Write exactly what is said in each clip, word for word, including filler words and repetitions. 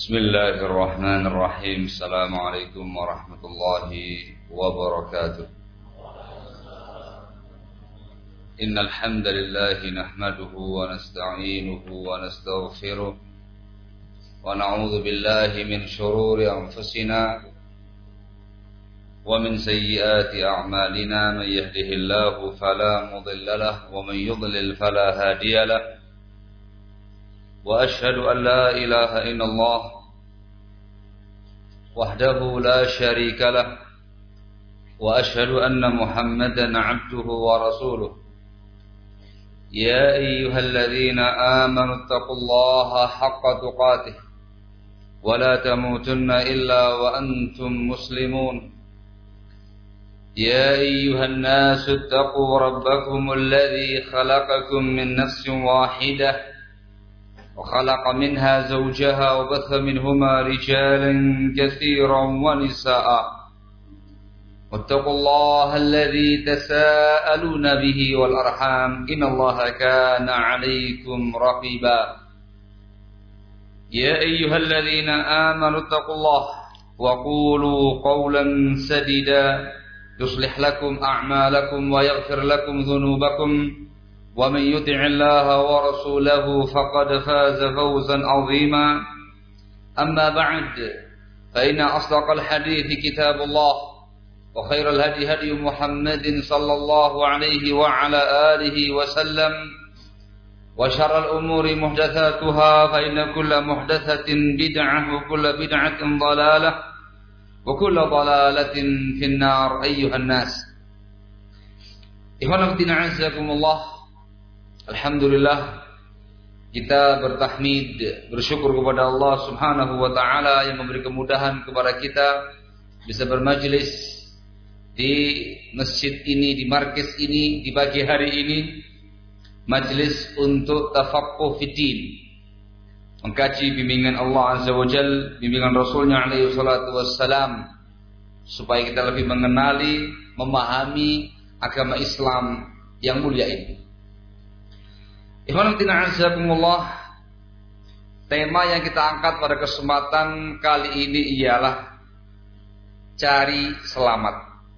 Bismillahirrahmanirrahim. Assalamualaikum warahmatullahi wabarakatuh. Innal hamdalillah nahmaduhu wa nasta'inuhu wa nastaghfiruh wa na'udzu billahi min shururi anfusina wa min sayyiati a'malina. Man yahdihillahu fala mudilla lahu wa man yudlil fala hadiya lahu. وأشهد أن لا إله إلا الله وحده لا شريك له وأشهد أن محمدا عبده ورسوله. يا أيها الذين آمنوا اتقوا الله حق تقاته ولا تموتن إلا وأنتم مسلمون. يا أيها الناس اتقوا ربكم الذي خلقكم من نفس واحدة وخلق منها زوجها وبث منهما رجالا كثيرا ونساء واتقوا الله الذي تساءلون به والأرحام إن الله كان عليكم رقيبا. يا أيها الذين آمنوا اتقوا الله وقولوا قولا سديدا يصلح لكم أعمالكم ويغفر لكم ذنوبكم ومن يطع الله ورسوله فقد فاز فوزا عظيما. أما بعد فإن أصدق الحديث كتاب الله وخير الهدي هدي محمد صلى الله عليه وعلى آله وسلم وشر الأمور محدثاتها فإن كل محدثة بدعة وكل بدعة ضلالة وكل ضلالة في النار. أيها الناس إخوانا fillah azakumullah. Alhamdulillah, kita bertahmid, bersyukur kepada Allah Subhanahu wa taala yang memberi kemudahan kepada kita bisa bermajlis di masjid ini, di markis ini, di pagi hari ini, majlis untuk tafaqquh fiddin, mengkaji bimbingan Allah Azza wa Jalla, bimbingan Rasulnya alaihi salatu wassalam, supaya kita lebih mengenali, memahami agama Islam yang mulia ini. Ikhwan fillah azakumullah, tema yang kita angkat pada kesempatan kali ini ialah cari selamat.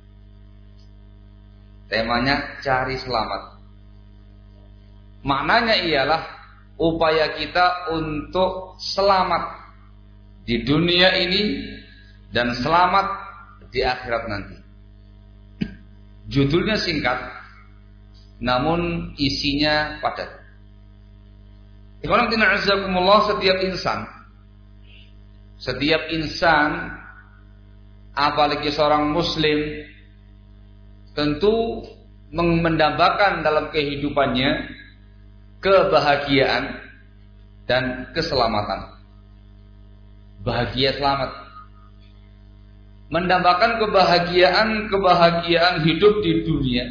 Temanya cari selamat. Maknanya ialah upaya kita untuk selamat di dunia ini dan selamat di akhirat nanti. Judulnya singkat, namun isinya padat. Ikhwan fillah azakumullah, setiap insan Setiap insan apalagi seorang muslim tentu mendambakan dalam kehidupannya kebahagiaan dan keselamatan. Bahagia selamat, mendambakan kebahagiaan kebahagiaan hidup di dunia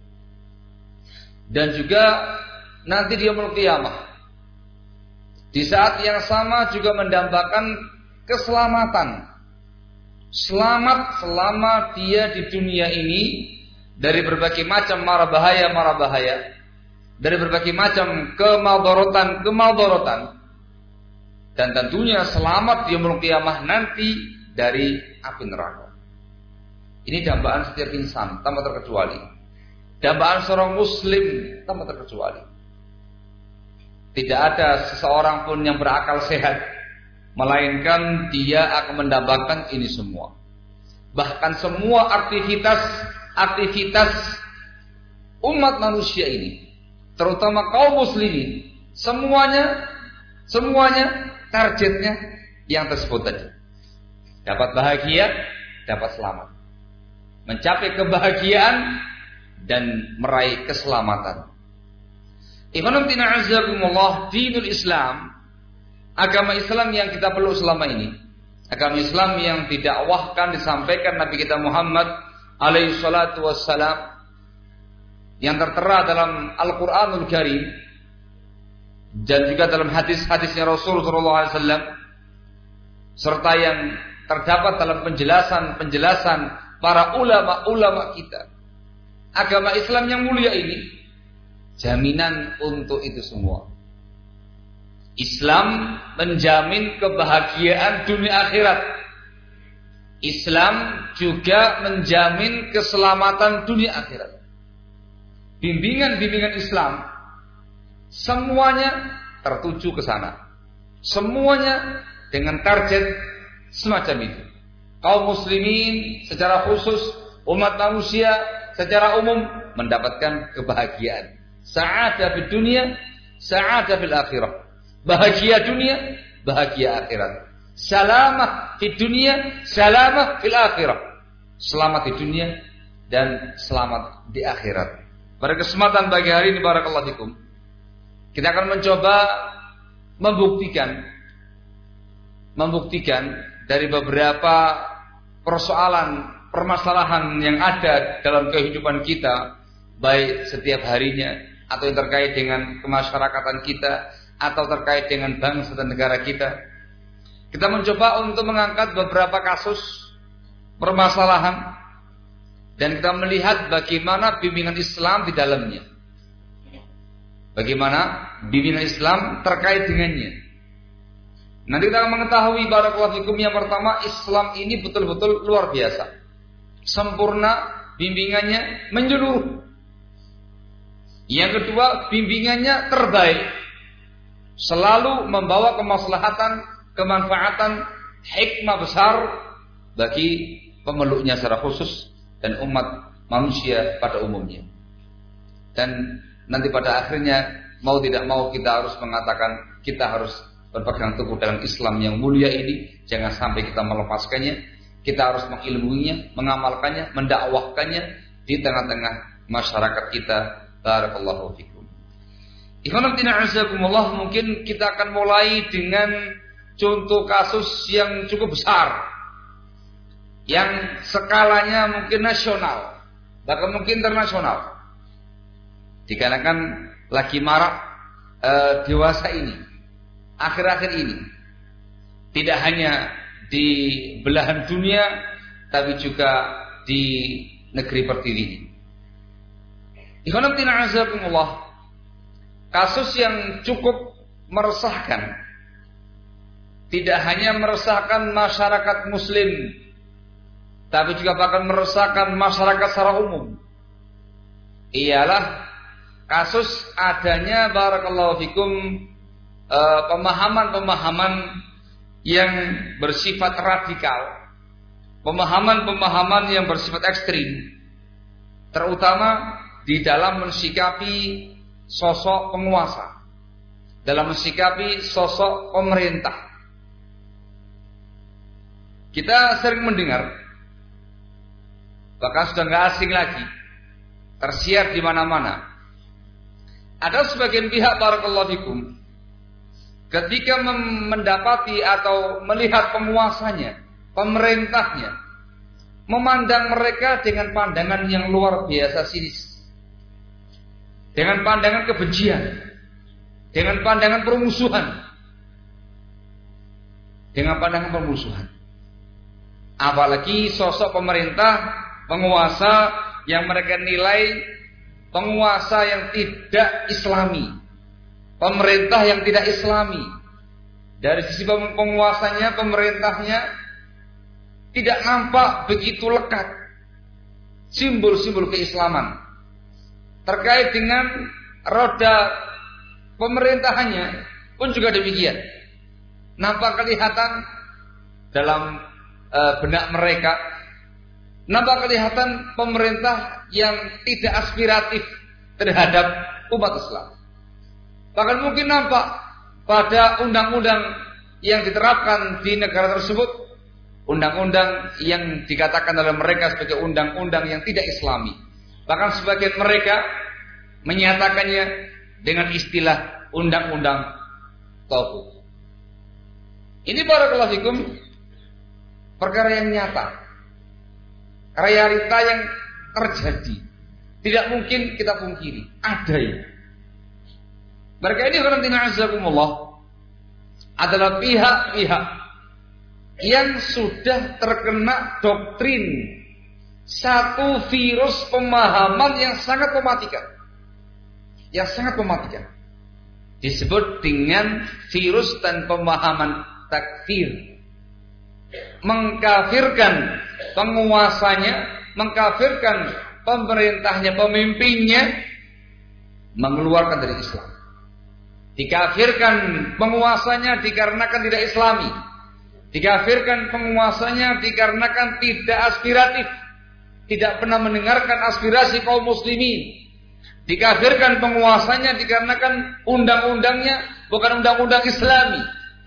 dan juga nanti di yaumul qiyamah. Di saat yang sama juga mendambakan keselamatan. Selamat selama dia di dunia ini dari berbagai macam mara bahaya mara bahaya, dari berbagai macam kemadharatan kemadharatan, dan tentunya selamat di yaumul qiyamah nanti dari api neraka. Ini dambaan setiap insan tanpa terkecuali. Dambaan seorang muslim tanpa terkecuali. Tidak ada seseorang pun yang berakal sehat melainkan dia akan mendapatkan ini semua. Bahkan semua aktivitas aktivitas umat manusia ini, terutama kaum muslimin, semuanya semuanya targetnya yang tersebut tadi. Dapat bahagia, dapat selamat. Mencapai kebahagiaan dan meraih keselamatan. Ikhwan fillah azakumullah, dinul Islam, agama Islam yang kita peluk selama ini, agama Islam yang didakwahkan, disampaikan Nabi kita Muhammad alaihi salatu wassalam, yang tertera dalam Al-Quranul Karim dan juga dalam hadis-hadisnya Rasul sallallahu alaihi wasallam, serta yang terdapat dalam penjelasan-penjelasan para ulama-ulama kita. Agama Islam yang mulia ini jaminan untuk itu semua. Islam menjamin kebahagiaan dunia akhirat. Islam juga menjamin keselamatan dunia akhirat. Bimbingan-bimbingan Islam semuanya tertuju ke sana. Semuanya dengan target semacam itu. Kaum muslimin secara khusus, umat manusia secara umum mendapatkan kebahagiaan. Sa'adah di dunia, sa'adah fil akhirah. Bahagia dunia, bahagia akhirat. Salamah di dunia, salamah fil akhirah. Selamat di dunia dan selamat di akhirat. Pada kesempatan pagi hari ini barakallahu fikum, kita akan mencoba membuktikan membuktikan dari beberapa persoalan, permasalahan yang ada dalam kehidupan kita, baik setiap harinya atau yang terkait dengan kemasyarakatan kita atau terkait dengan bangsa dan negara kita. Kita mencoba untuk mengangkat beberapa kasus permasalahan dan kita melihat bagaimana bimbingan Islam di dalamnya. Bagaimana bimbingan Islam terkait dengannya. Nanti kita akan mengetahui barakallahu fikum, yang pertama, Islam ini betul-betul luar biasa. Sempurna bimbingannya, menyeluruh. Yang kedua, bimbingannya terbaik. Selalu membawa kemaslahatan, kemanfaatan, hikmah besar bagi pemeluknya secara khusus dan umat manusia pada umumnya. Dan nanti pada akhirnya mau tidak mau kita harus mengatakan kita harus berpegang teguh dalam Islam yang mulia ini. Jangan sampai kita melepaskannya. Kita harus mengilmuinya, mengamalkannya, mendakwahkannya di tengah-tengah masyarakat kita. Barakallahu fikum. Ikhwan fillah azakumullah, mungkin kita akan mulai dengan contoh kasus yang cukup besar, yang skalanya mungkin nasional, bahkan mungkin internasional. Dikarenakan lagi marak e, dewasa ini, akhir-akhir ini, tidak hanya di belahan dunia, tapi juga di negeri pertiwi ini. Ikhwan fillah azakumullah, kasus yang cukup meresahkan, tidak hanya meresahkan masyarakat muslim, tapi juga bahkan meresahkan masyarakat secara umum. Ialah kasus adanya barakallahu fikum eh, pemahaman-pemahaman yang bersifat radikal, pemahaman-pemahaman yang bersifat ekstrim, terutama di dalam mensikapi sosok penguasa, dalam mensikapi sosok pemerintah. Kita sering mendengar, bahkan sudah nggak asing lagi, tersiar di mana-mana. Ada sebagian pihak barakallahu fikum, ketika mendapati atau melihat penguasanya, pemerintahnya, memandang mereka dengan pandangan yang luar biasa sinis, dengan pandangan kebencian, dengan pandangan permusuhan, dengan pandangan permusuhan. Apalagi sosok pemerintah, penguasa yang mereka nilai penguasa yang tidak islami, pemerintah yang tidak islami. Dari sisi penguasanya, pemerintahnya tidak nampak begitu lekat simbol-simbol keislaman. Terkait dengan roda pemerintahannya pun juga demikian. Nampak kelihatan dalam e, benak mereka, nampak kelihatan pemerintah yang tidak aspiratif terhadap umat Islam. Bahkan mungkin nampak pada undang-undang yang diterapkan di negara tersebut, undang-undang yang dikatakan oleh mereka sebagai undang-undang yang tidak islami. Bahkan sebagian mereka menyatakannya dengan istilah undang-undang taghut. Ini barakallahu fikum perkara yang nyata, realita yang terjadi, tidak mungkin kita pungkiri, ada ya. Mereka ini karantina azakumullah adalah pihak-pihak yang sudah terkena doktrin satu virus pemahaman yang sangat mematikan, yang sangat mematikan. Disebut dengan virus dan pemahaman takfir. Mengkafirkan penguasanya, mengkafirkan pemerintahnya, pemimpinnya, mengeluarkan dari Islam. Dikafirkan penguasanya dikarenakan tidak Islami. Dikafirkan penguasanya dikarenakan tidak aspiratif, tidak pernah mendengarkan aspirasi kaum muslimin. Dikafirkan penguasanya dikarenakan undang-undangnya bukan undang-undang Islami.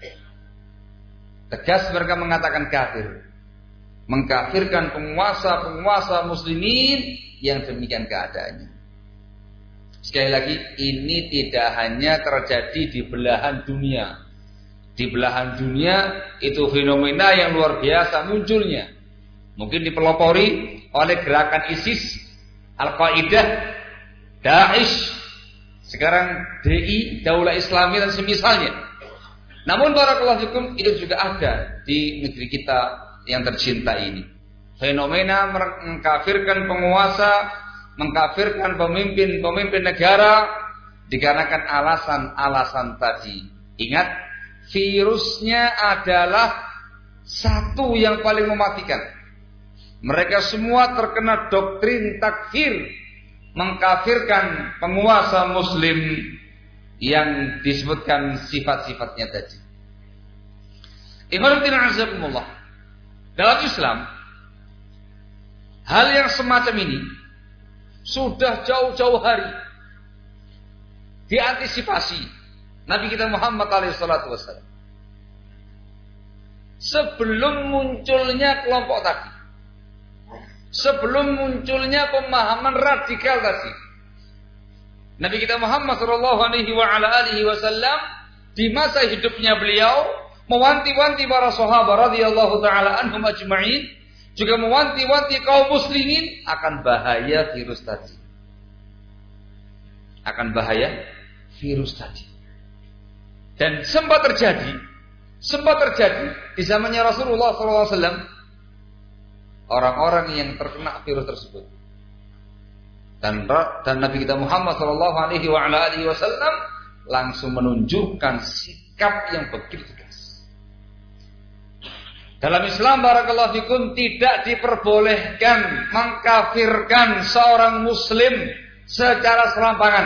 Tegas mereka mengatakan kafir. Mengkafirkan penguasa-penguasa muslimin yang demikian keadaannya. Sekali lagi, ini tidak hanya terjadi di belahan dunia. Di belahan dunia itu fenomena yang luar biasa munculnya. Mungkin dipelopori oleh gerakan ISIS, Al-Qaeda, Daesh, sekarang D I, Daulah Islami dan semisalnya. Namun barakallahu fikum, itu juga ada di negeri kita yang tercinta ini. Fenomena mengkafirkan penguasa, mengkafirkan pemimpin-pemimpin negara dikarenakan alasan-alasan tadi. Ingat, virusnya adalah satu yang paling mematikan. Mereka semua terkena doktrin takfir, mengkafirkan penguasa muslim yang disebutkan sifat-sifatnya tadi. Ikhwanuddin azakumullah. Dalam Islam, hal yang semacam ini sudah jauh-jauh hari diantisipasi Nabi kita Muhammad alaihi salatu wasallam. Sebelum munculnya kelompok tadi, sebelum munculnya pemahaman radikal tadi, Nabi kita Muhammad sallallahu alaihi wa ala alihi wasallam di masa hidupnya beliau mewanti-wanti para sahabat radhiyallahu taala anhum ajma'in, juga mewanti-wanti kaum muslimin akan bahaya virus tadi. Akan bahaya virus tadi. Dan sempat terjadi, sempat terjadi di zamannya Rasulullah sallallahu alaihi wasallam orang-orang yang terkena virus tersebut. Dan dan Nabi kita Muhammad sallallahu alaihi wa ala alihi wasallam langsung menunjukkan sikap yang begitu tegas. Dalam Islam barakallahu fikum tidak diperbolehkan mengkafirkan seorang muslim secara serampangan.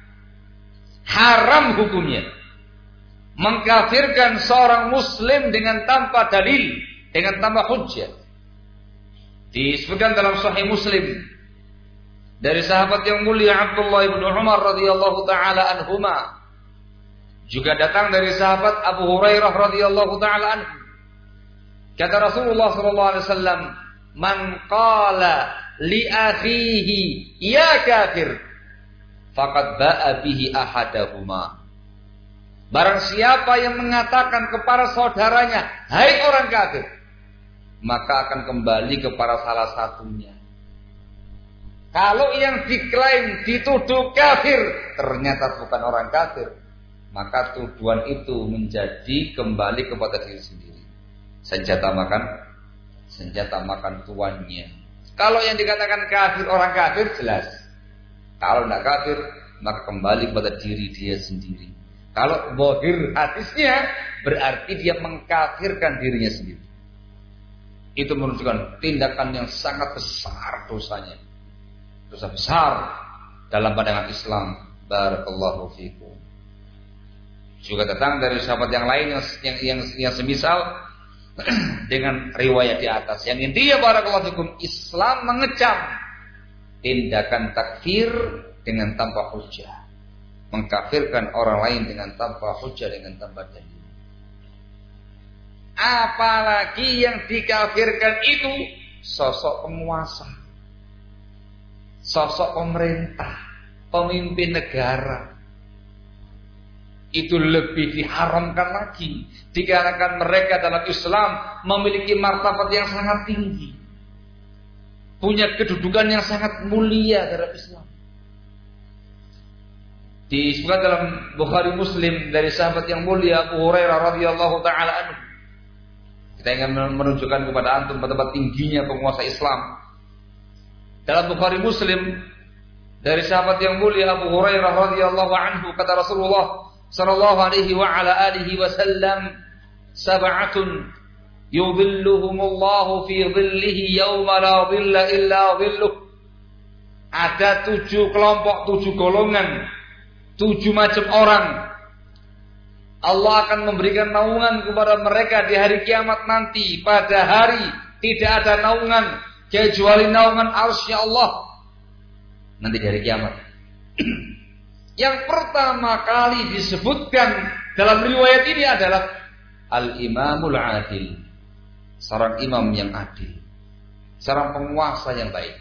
Haram hukumnya mengkafirkan seorang muslim dengan tanpa dalil, dengan tanpa hujjah. Disebutkan dalam Sahih Muslim dari sahabat yang mulia Abdullah bin Umar radhiyallahu taala anhuma, juga datang dari sahabat Abu Hurairah radhiyallahu taala anhu. Kata Rasulullah sallallahu alaihi wasallam, "Man qala li akhihi ya kafir, faqad ba'a bihi ahadahuma." Barang siapa yang mengatakan kepada saudaranya, "Hai orang kafir," maka akan kembali kepada salah satunya. Kalau yang diklaim dituduh kafir ternyata bukan orang kafir, maka tuduhan itu menjadi kembali kepada diri sendiri. Senjata makan, senjata makan tuannya. Kalau yang dikatakan kafir orang kafir jelas. Kalau tidak kafir maka kembali kepada diri dia sendiri. Kalau bohir hadisnya berarti dia mengkafirkan dirinya sendiri. Itu menunjukkan tindakan yang sangat besar dosanya. Dosa besar dalam pandangan Islam. Barakallahu fikum. Juga datang dari sahabat yang lain yang yang yang, yang semisal dengan riwayat di atas. Yang intinya barakallahu fikum, Islam mengecam tindakan takfir dengan tanpa hujjah, mengkafirkan orang lain dengan tanpa hujjah, dengan tanpa dalil. Apalagi yang dikafirkan itu sosok penguasa, sosok pemerintah, pemimpin negara. Itu lebih diharamkan lagi dikarenakan mereka dalam Islam memiliki martabat yang sangat tinggi, punya kedudukan yang sangat mulia dalam Islam. Disebutkan dalam Bukhari Muslim dari sahabat yang mulia Abu Hurairah radhiyallahu taala anhu. Kita ingin menunjukkan kepada antum betapa tingginya penguasa Islam. Dalam Bukhari Muslim dari sahabat yang mulia Abu Hurairah radhiyallahu anhu, kata Rasulullah sallallahu alaihi wa ala alihi wasallam, sab'atun yudhilluhumullahu fi dhillihi yauma la dhilla illa dhilluh. Ada tujuh kelompok, tujuh golongan, tujuh macam orang. Allah akan memberikan naungan kepada mereka di hari kiamat nanti. Pada hari tidak ada naungan kecuali naungan arsy Allah nanti di hari kiamat. Yang pertama kali disebutkan dalam riwayat ini adalah Al-Imamul Adil, seorang imam yang adil, seorang penguasa yang baik.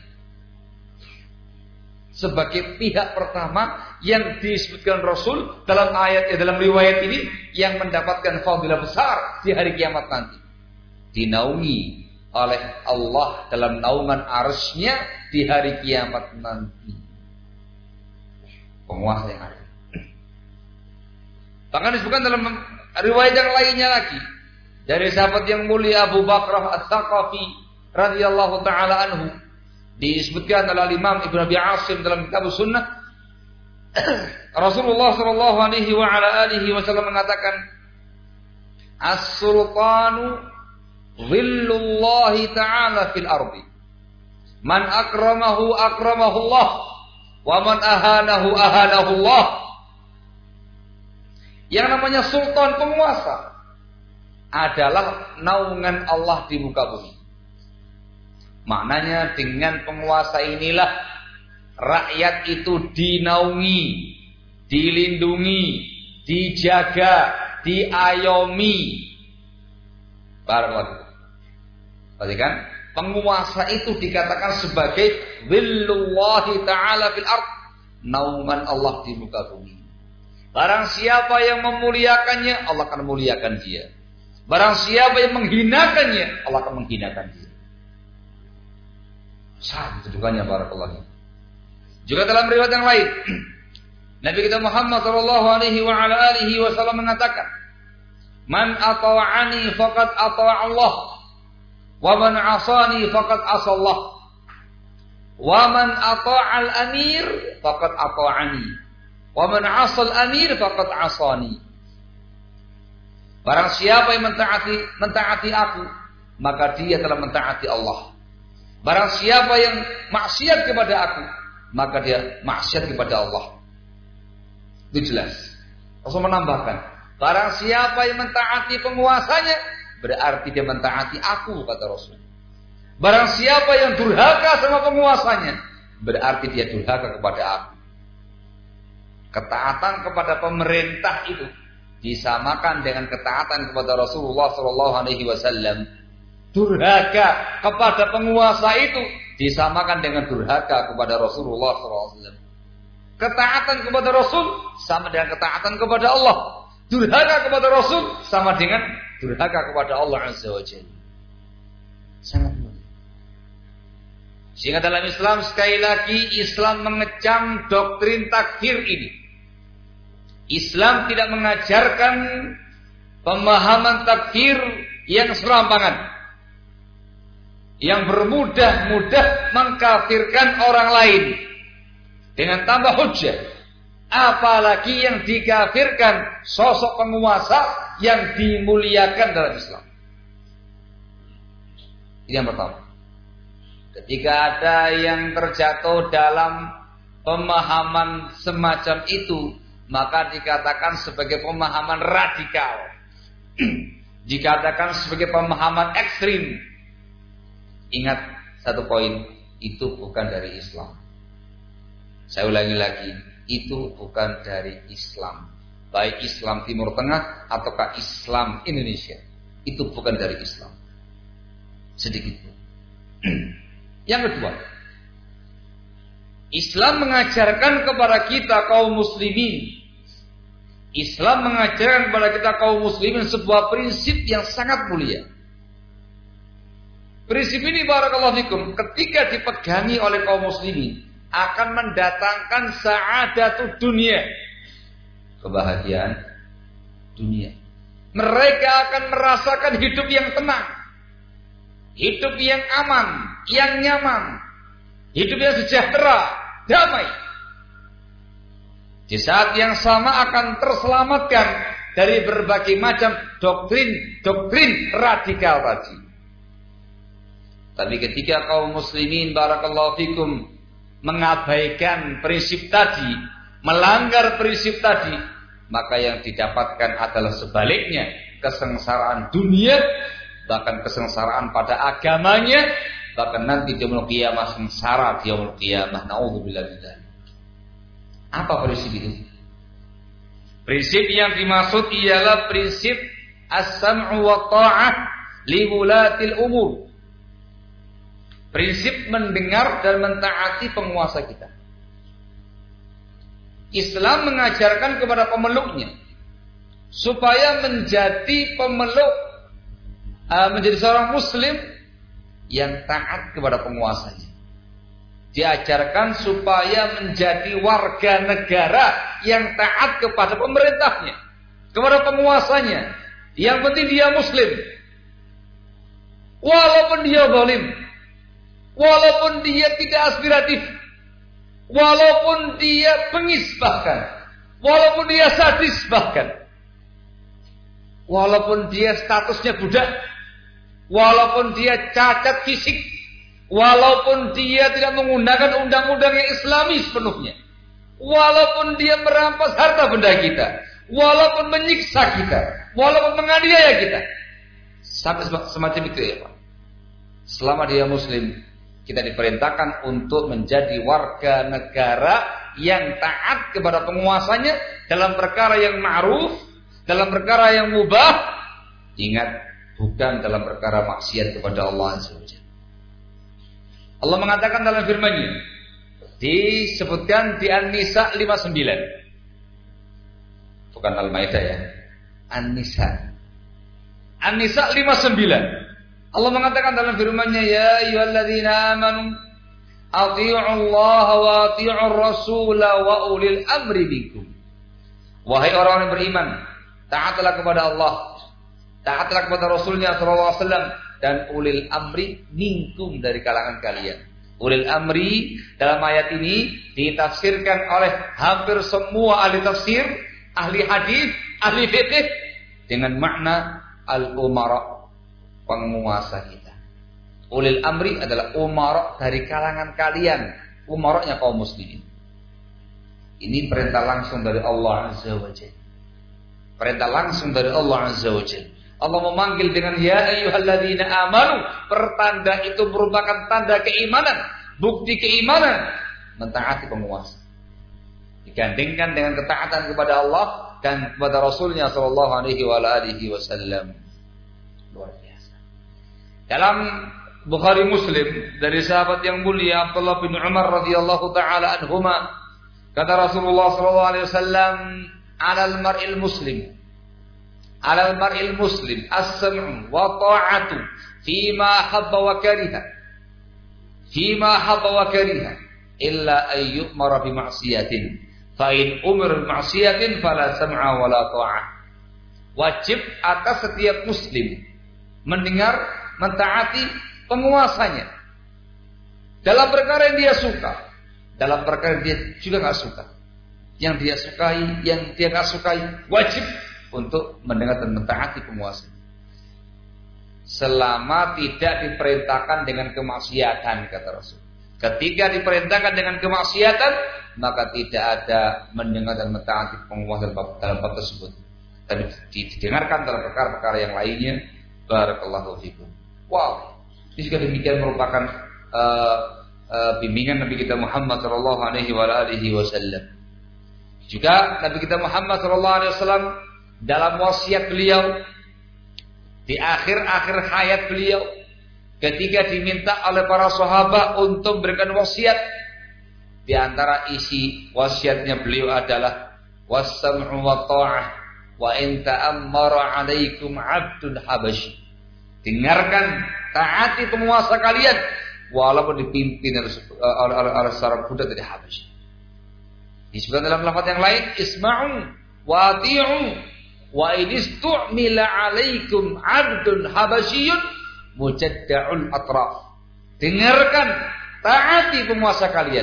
Sebagai pihak pertama yang disebutkan Rasul dalam ayat, eh, dalam riwayat ini yang mendapatkan fadilah besar di hari kiamat nanti, dinaungi oleh Allah dalam naungan arsy-Nya di hari kiamat nanti. Penguasa yang adil. Bahkan disebutkan dalam riwayat yang lainnya lagi dari sahabat yang mulia Abu Bakrah Ats-Tsaqafi radhiyallahu taala anhu, disebutkan oleh Imam Ibnu Abi Asim dalam kitab Sunnah. Rasulullah sallallahu alaihi wa ala alihi wasallam mengatakan, "As-sultanu dhillullahi ta'ala fil ardi. Man akramahu akramahu Allah, wa man ahanahu ahanahu Allah." Yang namanya sultan, penguasa, adalah naungan Allah di muka bumi. Maknanya dengan penguasa inilah rakyat itu dinaungi, dilindungi, dijaga, diayomi. Barakallahu. Perhatikan, penguasa itu dikatakan sebagai dhillullahi ta'ala fil ard, naungan Allah di muka bumi. Barang siapa yang memuliakannya, Allah akan memuliakan dia. Barang siapa yang menghinakannya, Allah akan menghinakan dia. Sah kedudukannya, barakallahu. Juga dalam riwayat yang lain, Nabi kita Muhammad sallallahu alaihi wa ala alihi wasallam mengatakan, "Man ata'ani faqad ata'a Allah, wa man 'asani faqad 'asa Allah, wa man ata'al amir faqad ata'ani, wa man 'asal amir faqad 'asani." Barang siapa yang mentaati mentaati aku, maka dia telah mentaati Allah. Barang siapa yang maksiat kepada aku, maka dia maksiat kepada Allah. Itu jelas. Rasul menambahkan, barang siapa yang mentaati penguasanya, berarti dia mentaati aku, kata Rasul. Barang siapa yang durhaka sama penguasanya, berarti dia durhaka kepada aku. Ketaatan kepada pemerintah itu disamakan dengan ketaatan kepada Rasulullah sallallahu alaihi wasallam. Durhaka kepada penguasa itu disamakan dengan durhaka kepada Rasulullah sallallahu alaihi wasallam. Ketaatan kepada Rasul sama dengan ketaatan kepada Allah. Durhaka kepada Rasul sama dengan durhaka kepada Allah Azza wa Jalla. Sangat mulia. Sehingga dalam Islam, sekali lagi, Islam mengecam doktrin takfir ini. Islam tidak mengajarkan pemahaman takfir yang serampangan, yang bermudah-mudah mengkafirkan orang lain dengan tambah hujjah, apalagi yang dikafirkan sosok penguasa yang dimuliakan dalam Islam. Ini yang pertama. Ketika ada yang terjatuh dalam pemahaman semacam itu, maka dikatakan sebagai pemahaman radikal, dikatakan sebagai pemahaman ekstrim. Ingat satu poin, itu bukan dari Islam. Saya ulangi lagi, itu bukan dari Islam. Baik Islam Timur Tengah ataukah Islam Indonesia, itu bukan dari Islam. Sedikit pun. Yang kedua, Islam mengajarkan kepada kita kaum muslimin, Islam mengajarkan kepada kita kaum muslimin sebuah prinsip yang sangat mulia. Prinsip ini, barakallahu fikum, ketika dipegangi oleh kaum muslimin, akan mendatangkan sa'adatud dunia, kebahagiaan dunia. Mereka akan merasakan hidup yang tenang, hidup yang aman, yang nyaman, hidup yang sejahtera, damai. Di saat yang sama akan terselamatkan dari berbagai macam doktrin-doktrin radikal tadi. Tapi ketika kaum muslimin barakallahu fikum mengabaikan prinsip tadi, melanggar prinsip tadi, maka yang didapatkan adalah sebaliknya, kesengsaraan dunia, bahkan kesengsaraan pada agamanya, bahkan nanti di yaumul qiyamah sengsara di yaumul qiyamah. Nauzubillah min dzalik. Apa prinsip itu? Prinsip yang dimaksud ialah prinsip as-sam'u wa ta'ah li wulatil umur. Prinsip mendengar dan mentaati penguasa kita. Islam mengajarkan kepada pemeluknya supaya menjadi pemeluk, uh, menjadi seorang muslim yang taat kepada penguasanya. Diajarkan supaya menjadi warga negara yang taat kepada pemerintahnya, kepada penguasanya. Yang penting dia muslim. Walaupun dia zalim, walaupun dia tidak aspiratif, walaupun dia bengis bahkan, walaupun dia sadis bahkan, walaupun dia statusnya budak, walaupun dia cacat fisik, walaupun dia tidak menggunakan undang-undang yang islami sepenuhnya, walaupun dia merampas harta benda kita, walaupun menyiksa kita, walaupun menganiaya kita, sampai semacam itu ya Pak. Selama dia muslim, kita diperintahkan untuk menjadi warga negara yang taat kepada penguasanya dalam perkara yang ma'ruf, dalam perkara yang mubah. Ingat, bukan dalam perkara maksiat kepada Allah Azza wa Jalla. Allah mengatakan dalam firman-Nya, disebutkan di An-Nisa lima puluh sembilan. Bukan Al-Maidah ya. An-Nisa. An-Nisa lima puluh sembilan. Allah mengatakan dalam firman-Nya, ya ayyuhalladzina amanu athi'u Allah wa athi'ur Rasul wa ulil amri minkum. Wahai orang yang beriman, taatlah kepada Allah, taatlah kepada Rasulnya sallallahu alaihi wasallam, dan ulil amri minkum, dari kalangan kalian. Ulil amri dalam ayat ini ditafsirkan oleh hampir semua ahli tafsir, ahli hadis, ahli fikih dengan makna al-umara, penguasa kita. Ulil amri adalah umara dari kalangan kalian, umaranya kaum muslimin. Ini perintah langsung dari Allah Azza wa Jalla. Perintah langsung dari Allah Azza wa Jalla. Allah memanggil dengan ya ayyuhalladzina amanu. Pertanda itu merupakan tanda keimanan, bukti keimanan, mentaati penguasa. Digandingkan dengan ketaatan kepada Allah dan kepada Rasulnya sallallahu alaihi wa alihi wasallam. Luar biasa. Dalam Bukhari Muslim dari sahabat yang mulia Abdullah bin Umar radhiyallahu taala anhuma, kata Rasulullah sallallahu alaihi wasallam, "Alal mar'il muslim Alal mar'il muslim as-sam'u wa ta'atu fima habba wa kariha fima habba wa kariha illa ay yu'mara bi ma'siyatin fa in umira bi ma'siyatin fala sam'a wa la ta'ah." Wajib atas setiap muslim mendengar, mentaati penguasanya dalam perkara yang dia suka, dalam perkara yang dia juga enggak suka. Yang dia sukai, yang dia enggak sukai, wajib untuk mendengar dan mentaati penguasa, selama tidak diperintahkan dengan kemaksiatan, kata Rasul. Ketika diperintahkan dengan kemaksiatan, maka tidak ada mendengar dan mentaati penguasa dalam bab tersebut, tapi didengarkan dalam perkara-perkara yang lainnya. Barakallahu fikum. Wow, ini juga demikian merupakan uh, uh, bimbingan Nabi kita Muhammad sallallahu alaihi wasallam. Juga Nabi kita Muhammad sallallahu alaihi wasallam dalam wasiat beliau di akhir-akhir hayat beliau, ketika diminta oleh para sahabat untuk memberikan wasiat, di antara isi wasiatnya beliau adalah was-sam'u wa ta'ah wa in ta'ammara 'alaikum 'abdun habasyi. Dengarkan, taati penguasa kalian walaupun dipimpin oleh oleh seorang budak dari Habasyi. Disebutkan dalam lafaz yang lain, isma'u wa ati'u wa idistu'mila 'alaikum 'abdun habasyiyun mujadda'ul atraf. Dengarkan, taati penguasa kalian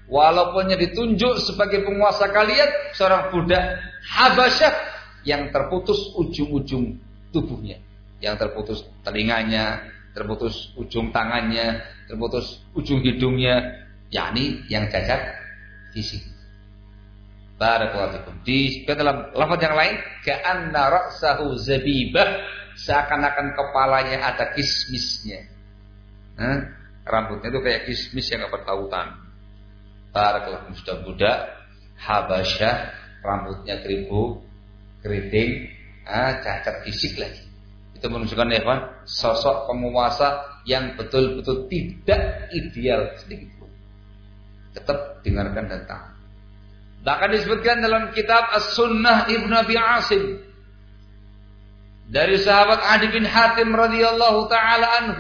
walaupun ditunjuk sebagai penguasa kalian seorang budak Habasyah yang terputus ujung-ujung tubuhnya, yang terputus telinganya, terputus ujung tangannya, terputus ujung hidungnya, yakni yang cacat fisik. Barakallahu fikum. Di dalam lafaz yang lain, ka'anna ra'sahu zabibah, seakan-akan kepalanya ada kismisnya. Nah, rambutnya itu kayak kismis yang bertautan. Barakallahu fikum. Sudah budak Habasyah, rambutnya keribu, keriting, ah, cacat fisik lagi. Itu menunjukkan ya, Pak, sosok penguasa yang betul-betul tidak ideal sedikit pun. Tetap dengarkan dan taat. Bahkan disebutkan dalam kitab As-Sunnah Ibnu Abi Asim dari sahabat Adi bin Hatim radhiyallahu taala anhu.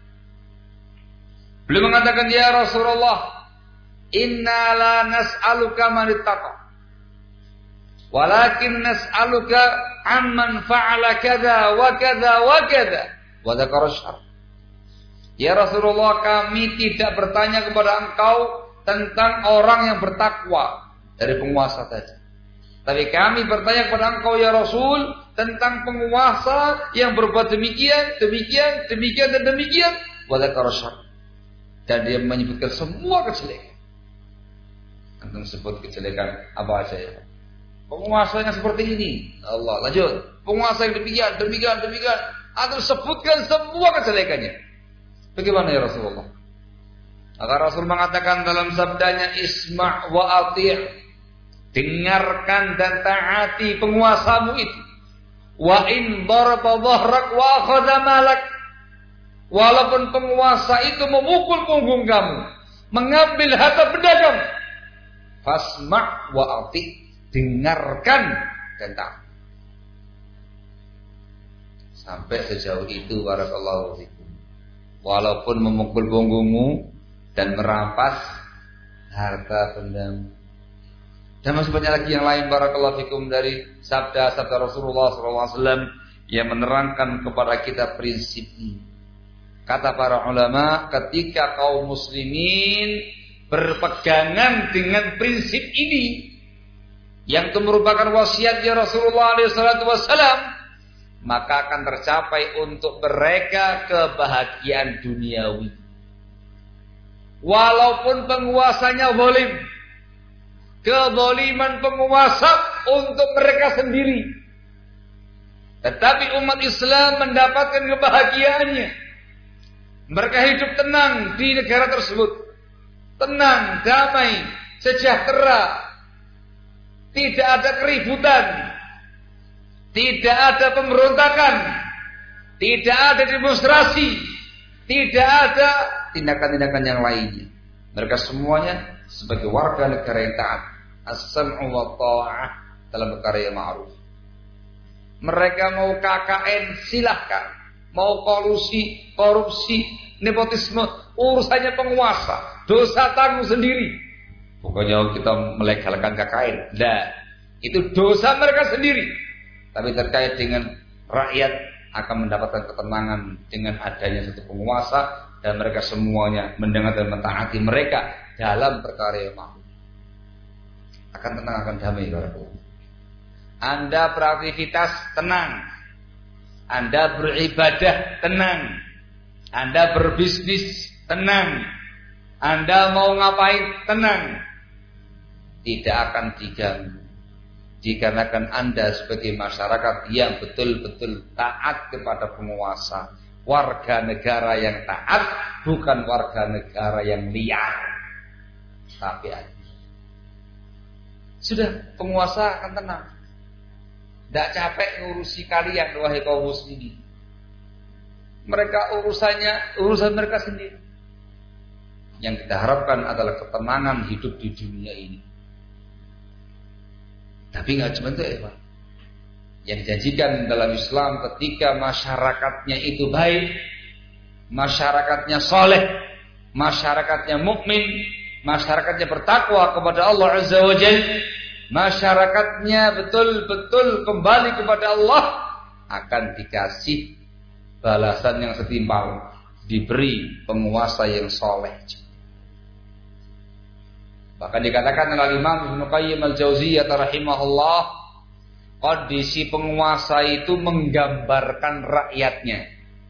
Beliau mengatakan, ya Rasulullah, inna la nas'aluka man ittaqa, walakin nas'aluka amman fa'ala kadza wa kadza wa kadza wa dzakara syarr. Ya Rasulullah, kami tidak bertanya kepada engkau tentang orang yang bertakwa dari penguasa tadi, tapi kami bertanya kepada engkau ya Rasul tentang penguasa yang berbuat demikian, demikian, demikian dan demikian, wa dzakara syarr, dan dia menyebutkan semua kejelekan. Antum sebut kejelekan apa aja ya? Penguasanya seperti ini. Allah, lanjut. Penguasa yang demikian, demikian, demikian. Antum sebutkan semua kejelekannya. Bagaimana ya Rasulullah? Maka Rasul mengatakan dalam sabdanya, isma' wa ati', dengarkan dan taati penguasamu itu. Wa in daraba dhahrak wa akhadha malak, walaupun penguasa itu memukul punggung kamu, mengambil harta benda kamu, fasma' wa ati', dengarkan dan taat. Sampai sejauh itu barakallahu fikum. Walaupun memukul punggungmu dan merampas harta bendamu. Dan masih banyak lagi yang lain barakallahu fikum dari sabda-sabda Rasulullah sallallahu alaihi wasallam yang menerangkan kepada kita prinsip ini. Kata para ulama, ketika kaum muslimin berpegangan dengan prinsip ini, yang itu merupakan wasiatnya Rasulullah shallallahu alaihi wasallam, maka akan tercapai untuk mereka kebahagiaan duniawi. Walaupun penguasanya zalim, kezaliman penguasa untuk mereka sendiri, tetapi umat Islam mendapatkan kebahagiaannya. Mereka hidup tenang di negara tersebut, tenang, damai, sejahtera, tidak ada keributan, tidak ada pemberontakan, tidak ada demonstrasi, tidak ada tindakan-tindakan yang lainnya. Mereka semuanya sebagai warga negara yang taat, as-sam'u wa ta'ah dalam perkara yang ma'ruf. Mereka mau K K N silahkan, mau kolusi, korupsi, nepotisme, urusannya penguasa, dosa tanggung sendiri. Pokoknya kita melegalkan K K N, nah itu dosa mereka sendiri. Tapi terkait dengan rakyat akan mendapatkan ketenangan dengan adanya satu penguasa, dan mereka semuanya mendengar dan mentaati mereka dalam perkara yang ma'ruf. Akan tenang, akan damai barakallahu. Anda beraktivitas tenang, Anda beribadah tenang, Anda berbisnis tenang, Anda mau ngapain tenang, tidak akan diganggu. Dikarenakan Anda sebagai masyarakat yang betul-betul taat kepada penguasa, warga negara yang taat, bukan warga negara yang liar. Tapi sudah, penguasa akan tenang, tidak capek ngurusi kalian wahai kaum muslimin. Mereka urusannya urusan mereka sendiri. Yang kita harapkan adalah ketenangan hidup di dunia ini. Tapi nggak cuma itu ya Pak. Yang dijanjikan dalam Islam ketika masyarakatnya itu baik, masyarakatnya soleh, masyarakatnya mukmin, masyarakatnya bertakwa kepada Allah Azza wa Jalla, masyarakatnya betul-betul kembali kepada Allah, akan dikasih balasan yang setimpal, diberi penguasa yang soleh. Bahkan dikatakan oleh Imam Ibnu Qayyim al-Jauziyah rahimahullah, kondisi penguasa itu menggambarkan rakyatnya.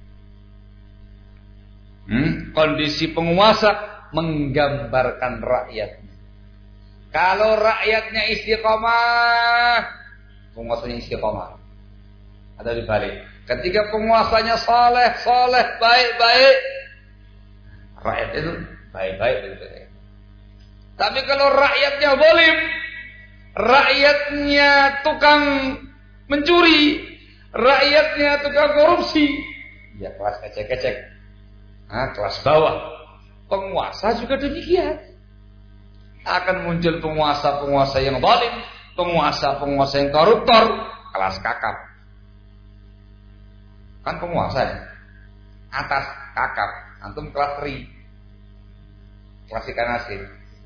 Hmm? Kondisi penguasa menggambarkan rakyatnya. Kalau rakyatnya istiqomah, penguasanya istiqomah. Atau dibalik. Ketika penguasanya saleh, saleh, baik-baik, rakyat itu baik-baik begitu. Tapi kalau rakyatnya zalim, rakyatnya tukang mencuri, rakyatnya tukang korupsi, ya kelas kecek-kecek, nah, kelas bawah. Penguasa juga demikian. Akan muncul penguasa-penguasa yang zalim, penguasa-penguasa yang koruptor, kelas kakap. Kan penguasa ya? Atas kakap, antum kelas tri, kelas ikan asin.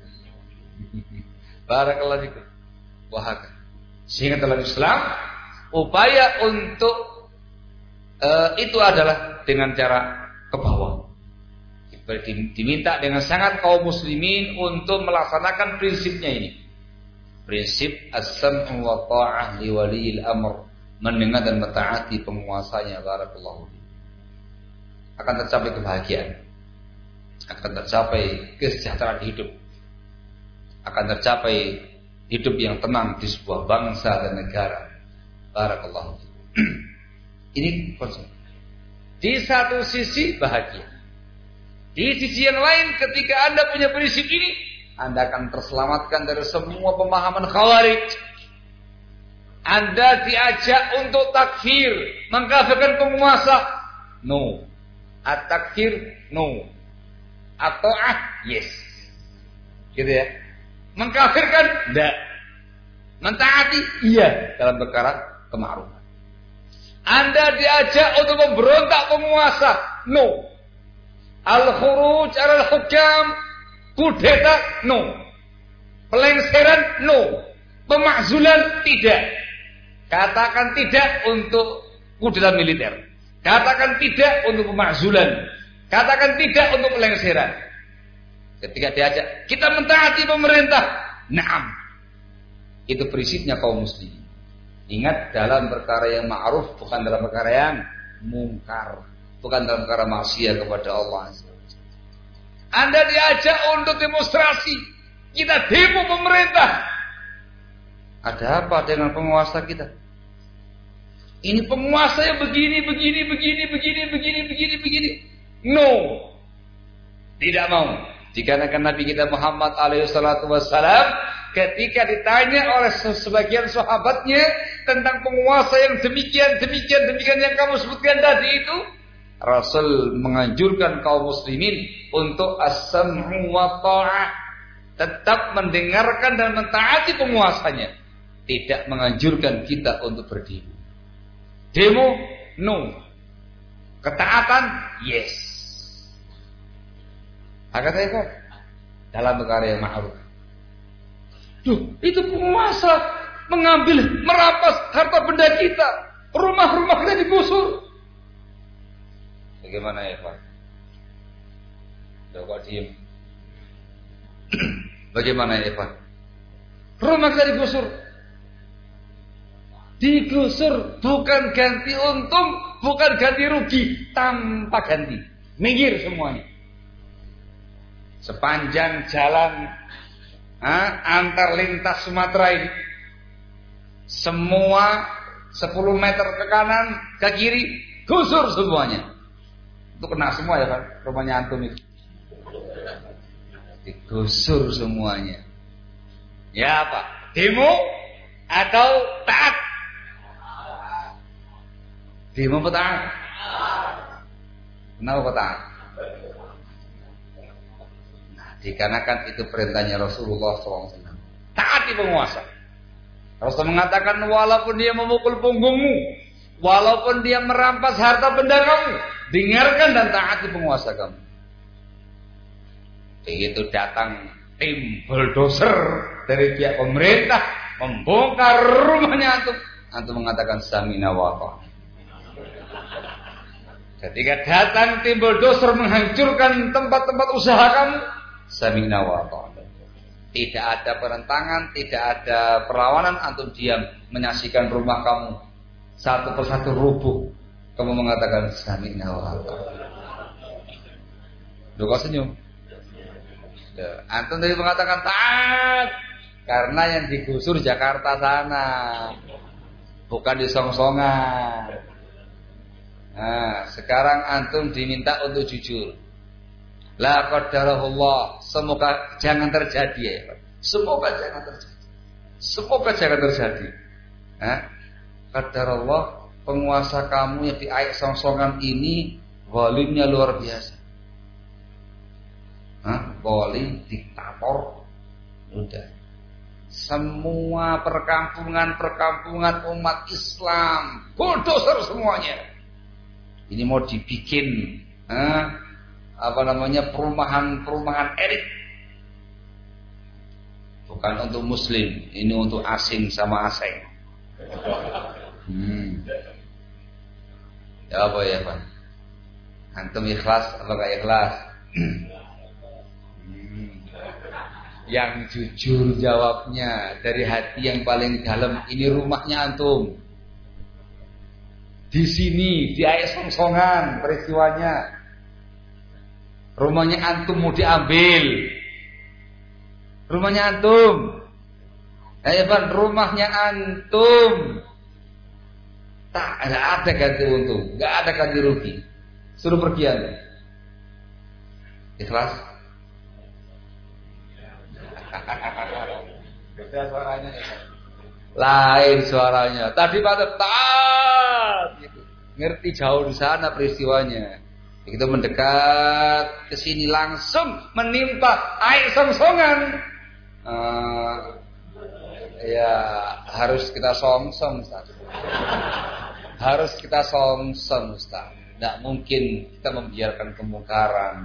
Barakallahu fikum. Wahak. Sehingga dalam Islam upaya untuk uh, itu adalah dengan cara ke bawah. Diminta dengan sangat kaum muslimin untuk melaksanakan prinsipnya ini. Prinsip as-sam'u wa ta'ah li waliyil amr, mendengar dan mentaati penguasanya. Barakallahu fikum. Akan tercapai kebahagiaan, akan tercapai kesejahteraan hidup, akan tercapai hidup yang tenang di sebuah bangsa dan negara. Barakallahu. Ini konsep. Di satu sisi bahagia, di sisi yang lain ketika Anda punya prinsip ini, Anda akan terselamatkan dari semua pemahaman khawarij. Anda diajak untuk takfir, mengkafirkan penguasa, no. At-takfir, no. At-ta'ah, yes. Gitu ya. Mengkafirkan? Tidak. Mentaati? Iya. Dalam perkara kema'rufan. Anda diajak untuk memberontak penguasa? No. Al-khuruj al-hukam, kudeta? No. Pelengseran? No. Pemakzulan? Tidak. Katakan tidak untuk kudeta militer. Katakan tidak untuk pemakzulan. Katakan tidak untuk pelengseran. Ketika diajak, kita mentaati pemerintah. Naam. Itu prinsipnya kaum muslim. Ingat, dalam perkara yang ma'ruf, bukan dalam perkara yang mungkar, bukan dalam perkara maksiat kepada Allah. Anda diajak untuk demonstrasi, kita demo pemerintah. Ada apa dengan penguasa kita? Ini penguasa yang begini, begini, begini, begini, begini, begini, begini. No. Tidak mau. Dikarenakan Nabi kita Muhammad alaihi salatu wassalam ketika ditanya oleh sebagian sahabatnya tentang penguasa yang demikian, demikian, demikian yang kamu sebutkan tadi itu, Rasul menganjurkan kaum muslimin untuk as-sam'u wa ta'ah, tetap mendengarkan dan mentaati penguasanya, tidak menganjurkan kita untuk berdemo. Demo, no. Ketaatan, yes. Akan saya kok dalam perkara yang ma'ruf. Duh, itu penguasa mengambil, merampas harta benda kita, rumah-rumah kita digusur. Bagaimana ya Pak? Udah kok diem. Bagaimana ya Pak? Rumah kita digusur. Digusur bukan ganti untung, bukan ganti rugi, tanpa ganti. Minggir semuanya. Sepanjang jalan ha, antar lintas Sumatera ini, semua sepuluh meter ke kanan, ke kiri, gusur semuanya. Itu kena semua ya kan, rumahnya antum itu. Digusur semuanya. Ya apa? Demo atau taat? Demo apa taat? Kenapa taat? Nah, dikarenakan itu perintahnya Rasulullah shallallahu alaihi wasallam. Taati penguasa. Rasul mengatakan walaupun dia memukul punggungmu, walaupun dia merampas harta benda kamu, dengarkan dan taati penguasa kamu. Begitu datang tim bulldozer dari pihak pemerintah membongkar rumahnya antum, antum mengatakan samina wa ta'ah. Ketika datang tim bulldozer menghancurkan tempat-tempat usaha kamu, samina wa ta'ah. Tidak ada penentangan, tidak ada perlawanan, antum diam menyaksikan rumah kamu satu persatu rubuh. Kamu mengatakan sami'na wa ata'na. Loh kok senyum? Loh, antum tadi mengatakan taat karena yang digusur Jakarta sana, bukan di Songsongan. Nah, sekarang antum diminta untuk jujur. La qadarullah, semoga jangan terjadi ya. Semoga jangan terjadi. Semoga jangan terjadi. Nah, qadarullah, penguasa kamu yang di Aik Songsongan ini zalimnya luar biasa. Hah? Zalim, diktator. Udah. Semua perkampungan-perkampungan umat Islam bulldozer semuanya. Ini mau dibikin, eh, apa namanya, perumahan-perumahan elit. Bukan untuk muslim, ini untuk asing sama asing. Hmm. Ya apa ya Pak? Antum ikhlas apa gak ikhlas? Hmm. Yang jujur jawabnya dari hati yang paling dalam. Ini rumahnya antum. Di sini di Aik Songsongan peristiwanya. Rumahnya antum mau diambil. Rumahnya antum. Eh Pak, rumahnya antum. Tak ada, ada ganti untung, nggak ada ganti rugi. Suruh pergi antum. Ikhlas? Beda suaranya. Lain suaranya. Tadi pada taat gitu. Ngerti jauh di sana peristiwanya. Begitu mendekat ke sini langsung menimpa Aik Songsongan. Uh, ya harus kita songsong Ustaz. Harus kita songsong Ustaz. Tidak mungkin kita membiarkan kemungkaran.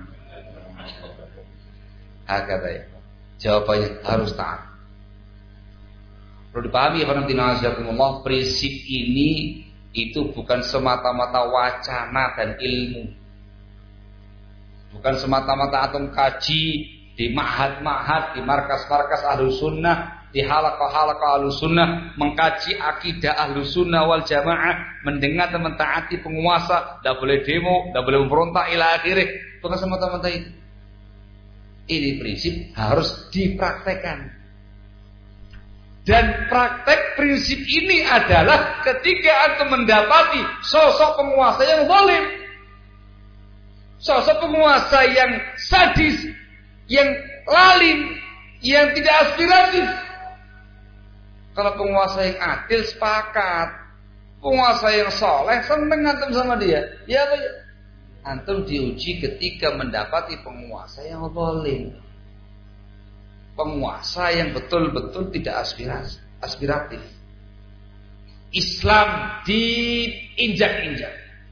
Hakata ya. Jawabannya harus taat. Perlu dipahami ya Allah, prinsip ini itu bukan semata-mata wacana dan ilmu. Bukan semata-mata antum kaji di ma'had-ma'had, di markas-markas Ahlus Sunnah, di halaqah-halaqah Ahlus Sunnah, mengkaji akidah Ahlus Sunnah wal Jamaah, mendengar dan mentaati penguasa, tidak boleh demo, tidak boleh memberontak ila akhirih. Bukan semata-mata itu. Ini prinsip harus dipraktekkan. Dan praktek prinsip ini adalah ketika antum mendapati sosok penguasa yang zalim, sosok penguasa yang sadis, yang lalim, yang tidak aspiratif. Kalau penguasa yang adil sepakat, penguasa yang soleh seneng antum sama dia. Ya apa ya? Antum diuji ketika mendapati penguasa yang zalim, penguasa yang betul-betul tidak aspirasi, aspiratif. Islam diinjak-injak,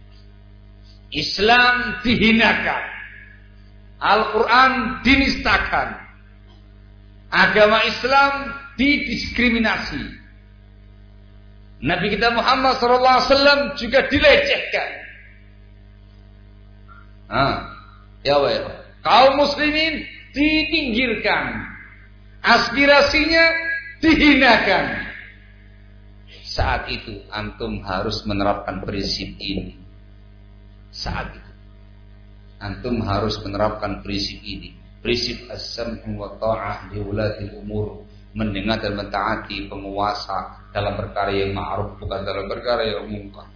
Islam dihinakan, Al-Quran dinistakan, agama Islam didiskriminasi, Nabi kita Muhammad shallallahu alaihi wasallam juga dilecehkan. Nah, ya ya. Kaum muslimin dipinggirkan, aspirasinya dihinakan. Saat itu antum harus menerapkan prinsip ini. Saat itu antum harus menerapkan prinsip ini. Prinsip as-sam'u wa ta'ah li ulatil umur, mendengar dan mentaati penguasa dalam perkara yang ma'ruf, bukan dalam perkara yang munkar.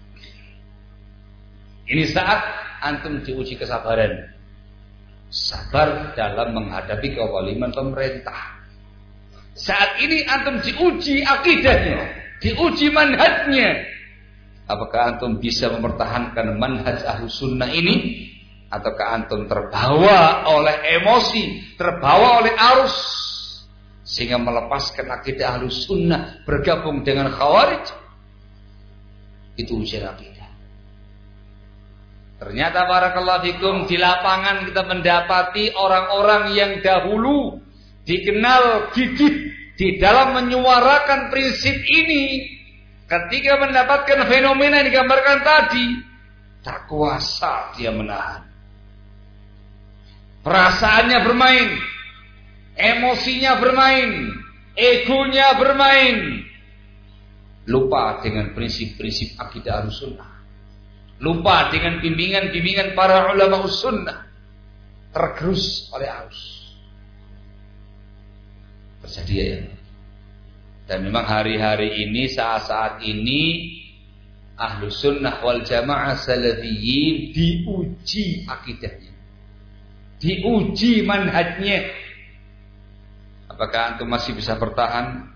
Ini saat antum diuji kesabaran. Sabar dalam menghadapi kezaliman pemerintah. Saat ini antum diuji akidahnya, diuji manhajnya. Apakah antum bisa mempertahankan manhaj Ahlus Sunnah ini, ataukah antum terbawa oleh emosi, terbawa oleh arus, sehingga melepaskan akidah Ahlus Sunnah bergabung dengan Khawarij? Itu ujian akidah. Ternyata barakallahu fikum, di lapangan kita mendapati orang-orang yang dahulu dikenal gigih di dalam menyuarakan prinsip ini, ketika mendapatkan fenomena yang digambarkan tadi, tak kuasa dia menahan. Perasaannya bermain, emosinya bermain, egonya bermain, lupa dengan prinsip-prinsip akidah Ahlussunnah, lupa dengan bimbingan-bimbingan para ulama Sunnah, tergerus oleh arus. Terjadi ya. Dan memang hari-hari ini, saat-saat ini, Ahlussunnah wal Jamaah Salafiyyin diuji akidahnya, diuji manhajnya. Apakah antum masih bisa bertahan?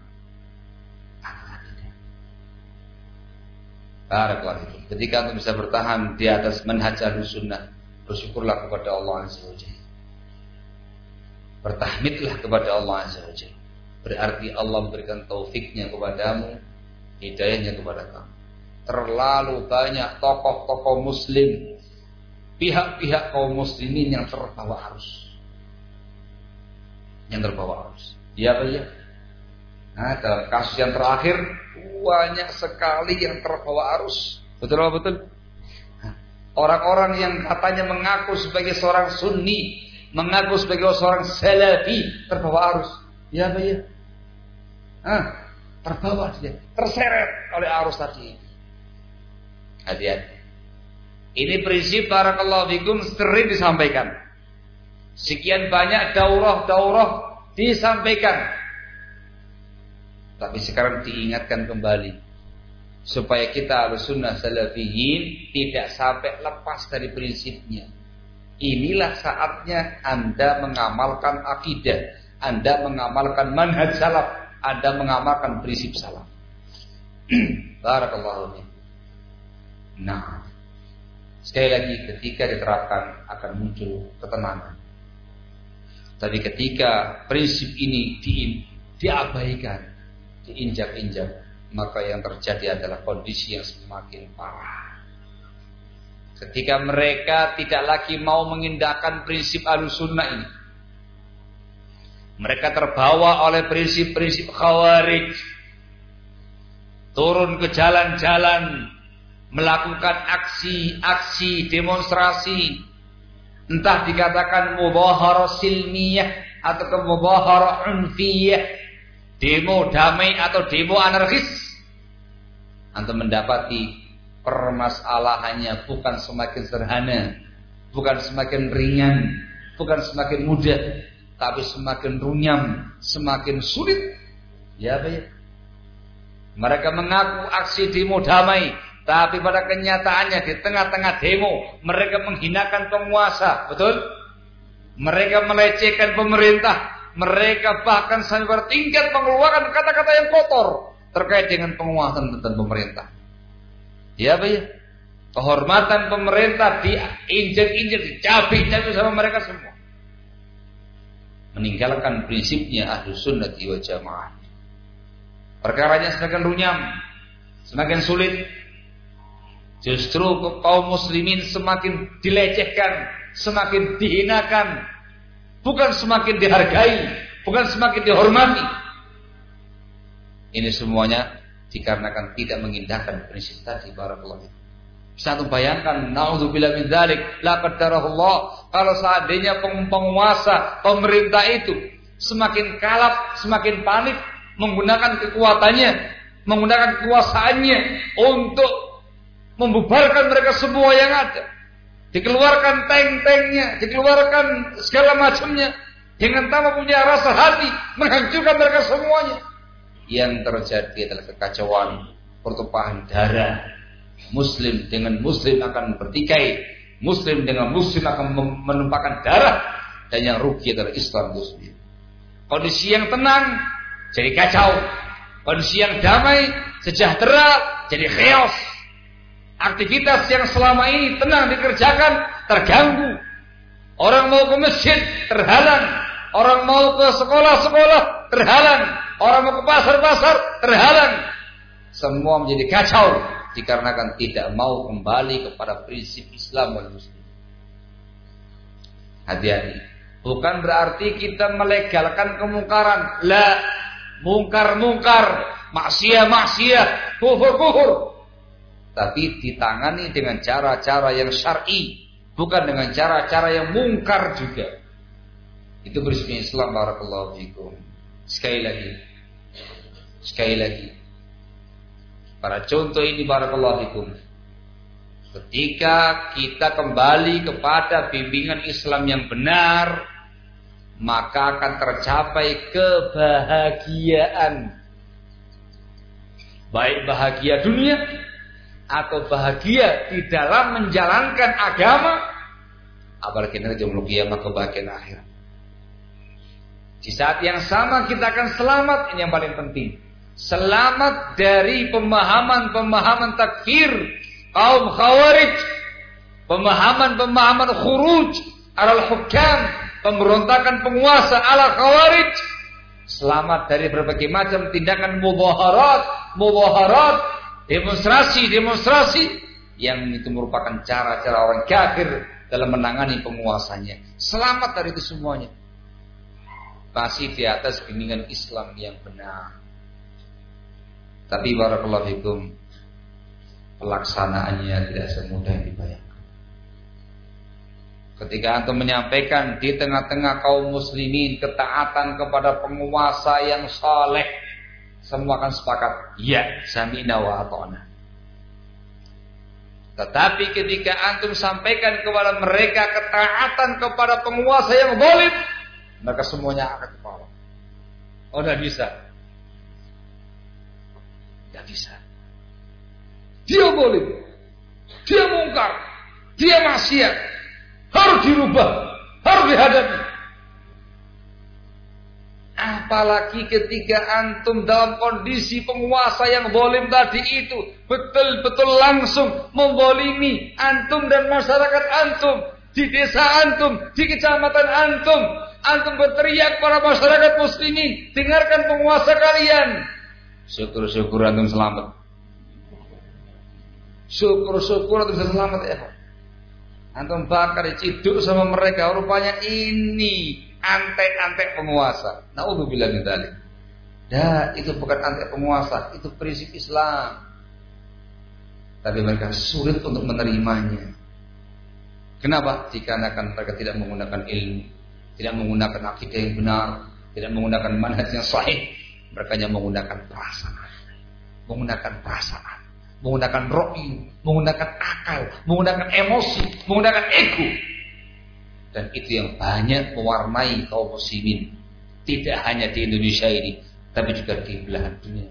Barakallahu. Ketika antum bisa bertahan di atas manhaj Ahlussunnah, bersyukurlah kepada Allah Azza wa Jalla. Bertahmidlah kepada Allah Azza wa Jalla. Berarti Allah memberikan taufiknya kepadamu, hidayahnya kepada kamu. Terlalu banyak tokoh-tokoh muslim, pihak-pihak kaum muslimin yang terbawa arus. Yang terbawa arus. Ya Pak ya. Nah, dalam kasus yang terakhir banyak sekali yang terbawa arus. Betul apa betul? Orang-orang yang katanya mengaku sebagai seorang sunni, mengaku sebagai seorang salafi, terbawa arus. Ya Pak ya. Ah, terbawa dia, terseret oleh arus tadi. Hati-hati. Ini prinsip barakallahu fikum sering disampaikan. Sekian banyak daurah-daurah disampaikan. Tapi sekarang diingatkan kembali supaya kita Ahlussunnah Salafiyyin tidak sampai lepas dari prinsipnya. Inilah saatnya Anda mengamalkan akidah, Anda mengamalkan manhaj salaf, Anda mengamalkan prinsip salaf. Barakallahu fikum. Nah, sekali lagi, ketika diterapkan akan muncul ketenangan. Tapi ketika prinsip ini di, diabaikan, diinjak-injak, maka yang terjadi adalah kondisi yang semakin parah. Ketika mereka tidak lagi mau mengindahkan prinsip Ahlussunnah ini, mereka terbawa oleh prinsip-prinsip Khawarij, turun ke jalan-jalan, melakukan aksi-aksi demonstrasi, entah dikatakan mudhaharah silmiyah atau ke mudhaharah unfiyah, demo damai atau demo anarkis. Antum mendapati permasalahannya bukan semakin sederhana, bukan semakin ringan, bukan semakin mudah, tapi semakin runyam, semakin sulit. Ya, baik. Mereka mengaku aksi demo damai, tapi pada kenyataannya di tengah-tengah demo mereka menghinakan penguasa, betul? Mereka melecehkan pemerintah, mereka bahkan sampai bertingkat mengeluarkan kata-kata yang kotor terkait dengan penguasaan tentang pemerintah. Ya, Pak ya. Kehormatan pemerintah diinjak-injak, dicabik-cabik sama mereka semua. Meninggalkan prinsipnya Ahlussunnah wal Jamaah. Perkaranya semakin runyam, semakin sulit. Justru kaum muslimin semakin dilecehkan, semakin dihinakan, bukan semakin dihargai, bukan semakin dihormati. Ini semuanya dikarenakan tidak mengindahkan prinsip tadi. Barakallahu. Bisa tuh bayangkan, naudzubillah min dzalik, la qaddarallah, kalau seandainya penguasa pemerintah itu semakin kalap, semakin panik, menggunakan kekuatannya, menggunakan kekuasaannya untuk membubarkan mereka semua yang ada, dikeluarkan tank-tanknya, dikeluarkan segala macamnya, dengan tanpa punya rasa hati, menghancurkan mereka semuanya. Yang terjadi adalah kekacauan, pertumpahan darah. Muslim dengan Muslim akan bertikai, Muslim dengan Muslim akan menumpahkan darah, dan yang rugi adalah Islam itu sendiri. Kondisi yang tenang jadi kacau, kondisi yang damai, sejahtera jadi chaos. Aktivitas yang selama ini tenang dikerjakan terganggu. Orang mau ke masjid terhalang, orang mau ke sekolah-sekolah terhalang, orang mau ke pasar-pasar terhalang. Semua menjadi kacau dikarenakan tidak mau kembali kepada prinsip Islam wal Muslim. Hati-hati. Bukan berarti kita melegalkan kemungkaran. La, mungkar-mungkar, maksiat-maksiat, kufur-kufur. Tapi ditangani dengan cara-cara yang syar'i, bukan dengan cara-cara yang mungkar juga. Itu prinsip Islam. Barakallahu fikum. Sekali lagi, sekali lagi, para contoh ini barakallahu fikum. Ketika kita kembali kepada bimbingan Islam yang benar, maka akan tercapai kebahagiaan. Baik bahagia dunia atau bahagia di dalam menjalankan agama, apalagi nanti yaumul qiyamah kebahagiaan akhirat. Di saat yang sama kita akan selamat, ini yang paling penting. Selamat dari pemahaman-pemahaman takfir kaum khawarij, pemahaman-pemahaman khuruj alal hukam, pemberontakan penguasa ala khawarij. Selamat dari berbagai macam tindakan mubaharat, mubaharat, demonstrasi-demonstrasi yang itu merupakan cara-cara orang kafir dalam menangani penguasanya. Selamat dari itu semuanya. Masih di atas bimbingan Islam yang benar. Tapi barakallahu fikum, pelaksanaannya tidak semudah yang dibayangkan. Ketika antum menyampaikan di tengah-tengah kaum muslimin ketaatan kepada penguasa yang saleh, semua akan sepakat, ya, sami'na wa ata'na. Tetapi ketika antum sampaikan kepada mereka ketaatan kepada penguasa yang zalim, maka semuanya akan kepala. Oh, tidak bisa. Tidak bisa. Dia zalim, dia mungkar, dia maksiat, harus dirubah, harus dihadapi. Apalagi ketika antum dalam kondisi penguasa yang zalim tadi itu betul-betul langsung menzalimi antum dan masyarakat antum, di desa antum, di kecamatan antum. Antum berteriak para masyarakat muslimin, dengarkan penguasa kalian. Syukur-syukur antum selamat. Syukur-syukur antum bisa selamat ya Pak. Antum bakar diciduk sama mereka, rupanya ini antek-antek penguasa. Naudzubillah min dzalik. Dah, itu bukan antek penguasa, itu prinsip Islam. Tapi mereka sulit untuk menerimanya. Kenapa? Dikarenakan mereka tidak menggunakan ilmu, tidak menggunakan akidah yang benar, tidak menggunakan manhaj yang sahih. Mereka hanya menggunakan perasaan, menggunakan perasaan, menggunakan ro'i, menggunakan akal, menggunakan emosi, menggunakan ego. Dan itu yang banyak mewarnai kaum muslimin, tidak hanya di Indonesia ini, tapi juga di belahan dunia.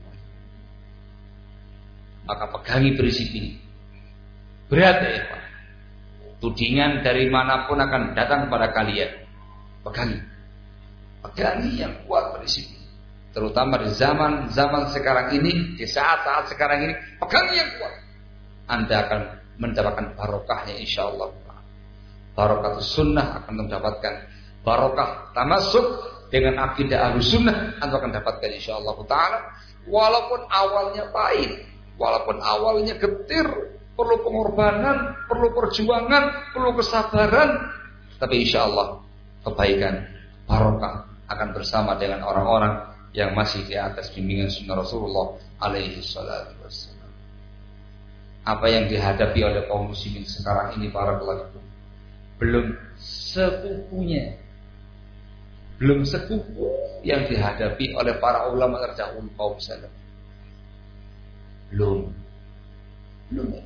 Maka pegangi prinsip ini. Berat ya Pak. Tudingan dari manapun akan datang kepada kalian. Pegangi. Pegangi yang kuat prinsip ini. Terutama di zaman-zaman sekarang ini, di saat-saat sekarang ini, pegangi yang kuat. Anda akan mendapatkan barokahnya insyaallah. Barokah sunnah akan mendapatkan barokah tamasuk dengan akidah Ahlus Sunnah, Anda akan dapatkan insyaallah taala. Walaupun awalnya pahit, walaupun awalnya getir, perlu pengorbanan, perlu perjuangan, perlu kesabaran, tapi insyaallah kebaikan, barokah akan bersama dengan orang-orang yang masih di atas bimbingan sunnah Rasulullah alaihi salatu wassalam. Apa yang dihadapi oleh kaum muslimin sekarang ini barakallahu fikum, belum sekufunya, belum sekufu yang dihadapi oleh para ulama terdahulu kaum salaf. Belum, belum.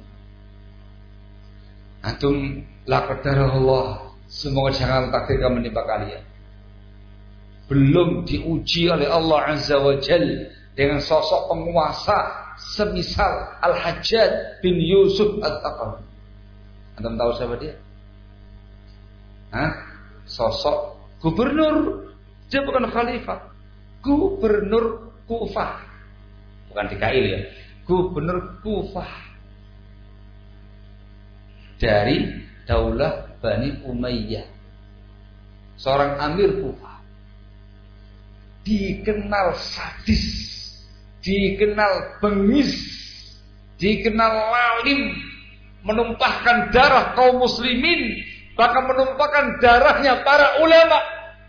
Antum la qadarullah, semoga jangan takdirkan menimpa kalian. Belum diuji oleh Allah Azza wa Jalla dengan sosok penguasa semisal Al-Hajjaj bin Yusuf At-Taqafi. Antum tahu siapa dia? Hah? Sosok gubernur, dia bukan khalifah, gubernur Kufah, bukan D K I ya, gubernur Kufah dari Daulah Bani Umayyah, seorang amir Kufah, dikenal sadis, dikenal bengis, dikenal lalim, menumpahkan darah kaum muslimin, bahkan menumpahkan darahnya para ulama.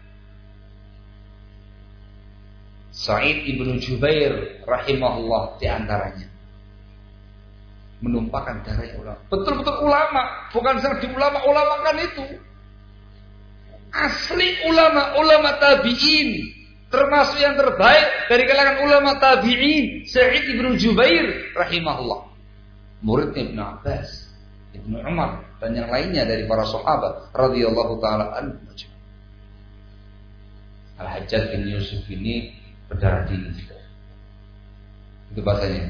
Sa'id ibnu Jubair rahimahullah di antaranya menumpahkan darahnya ulama. Betul-betul ulama, bukan sedang diulama-ulamakan itu. asli ulama-ulama tabi'in, termasuk yang terbaik dari kalangan ulama tabi'in, Sa'id ibn Jubair rahimahullah, muridnya Ibnu Abbas, Ibnu Umar, dan yang lainnya dari para sahabat radhiyallahu taala anhum. Al-Hajjaj bin Yusuf ini berdarah dingin. Itu bahasanya.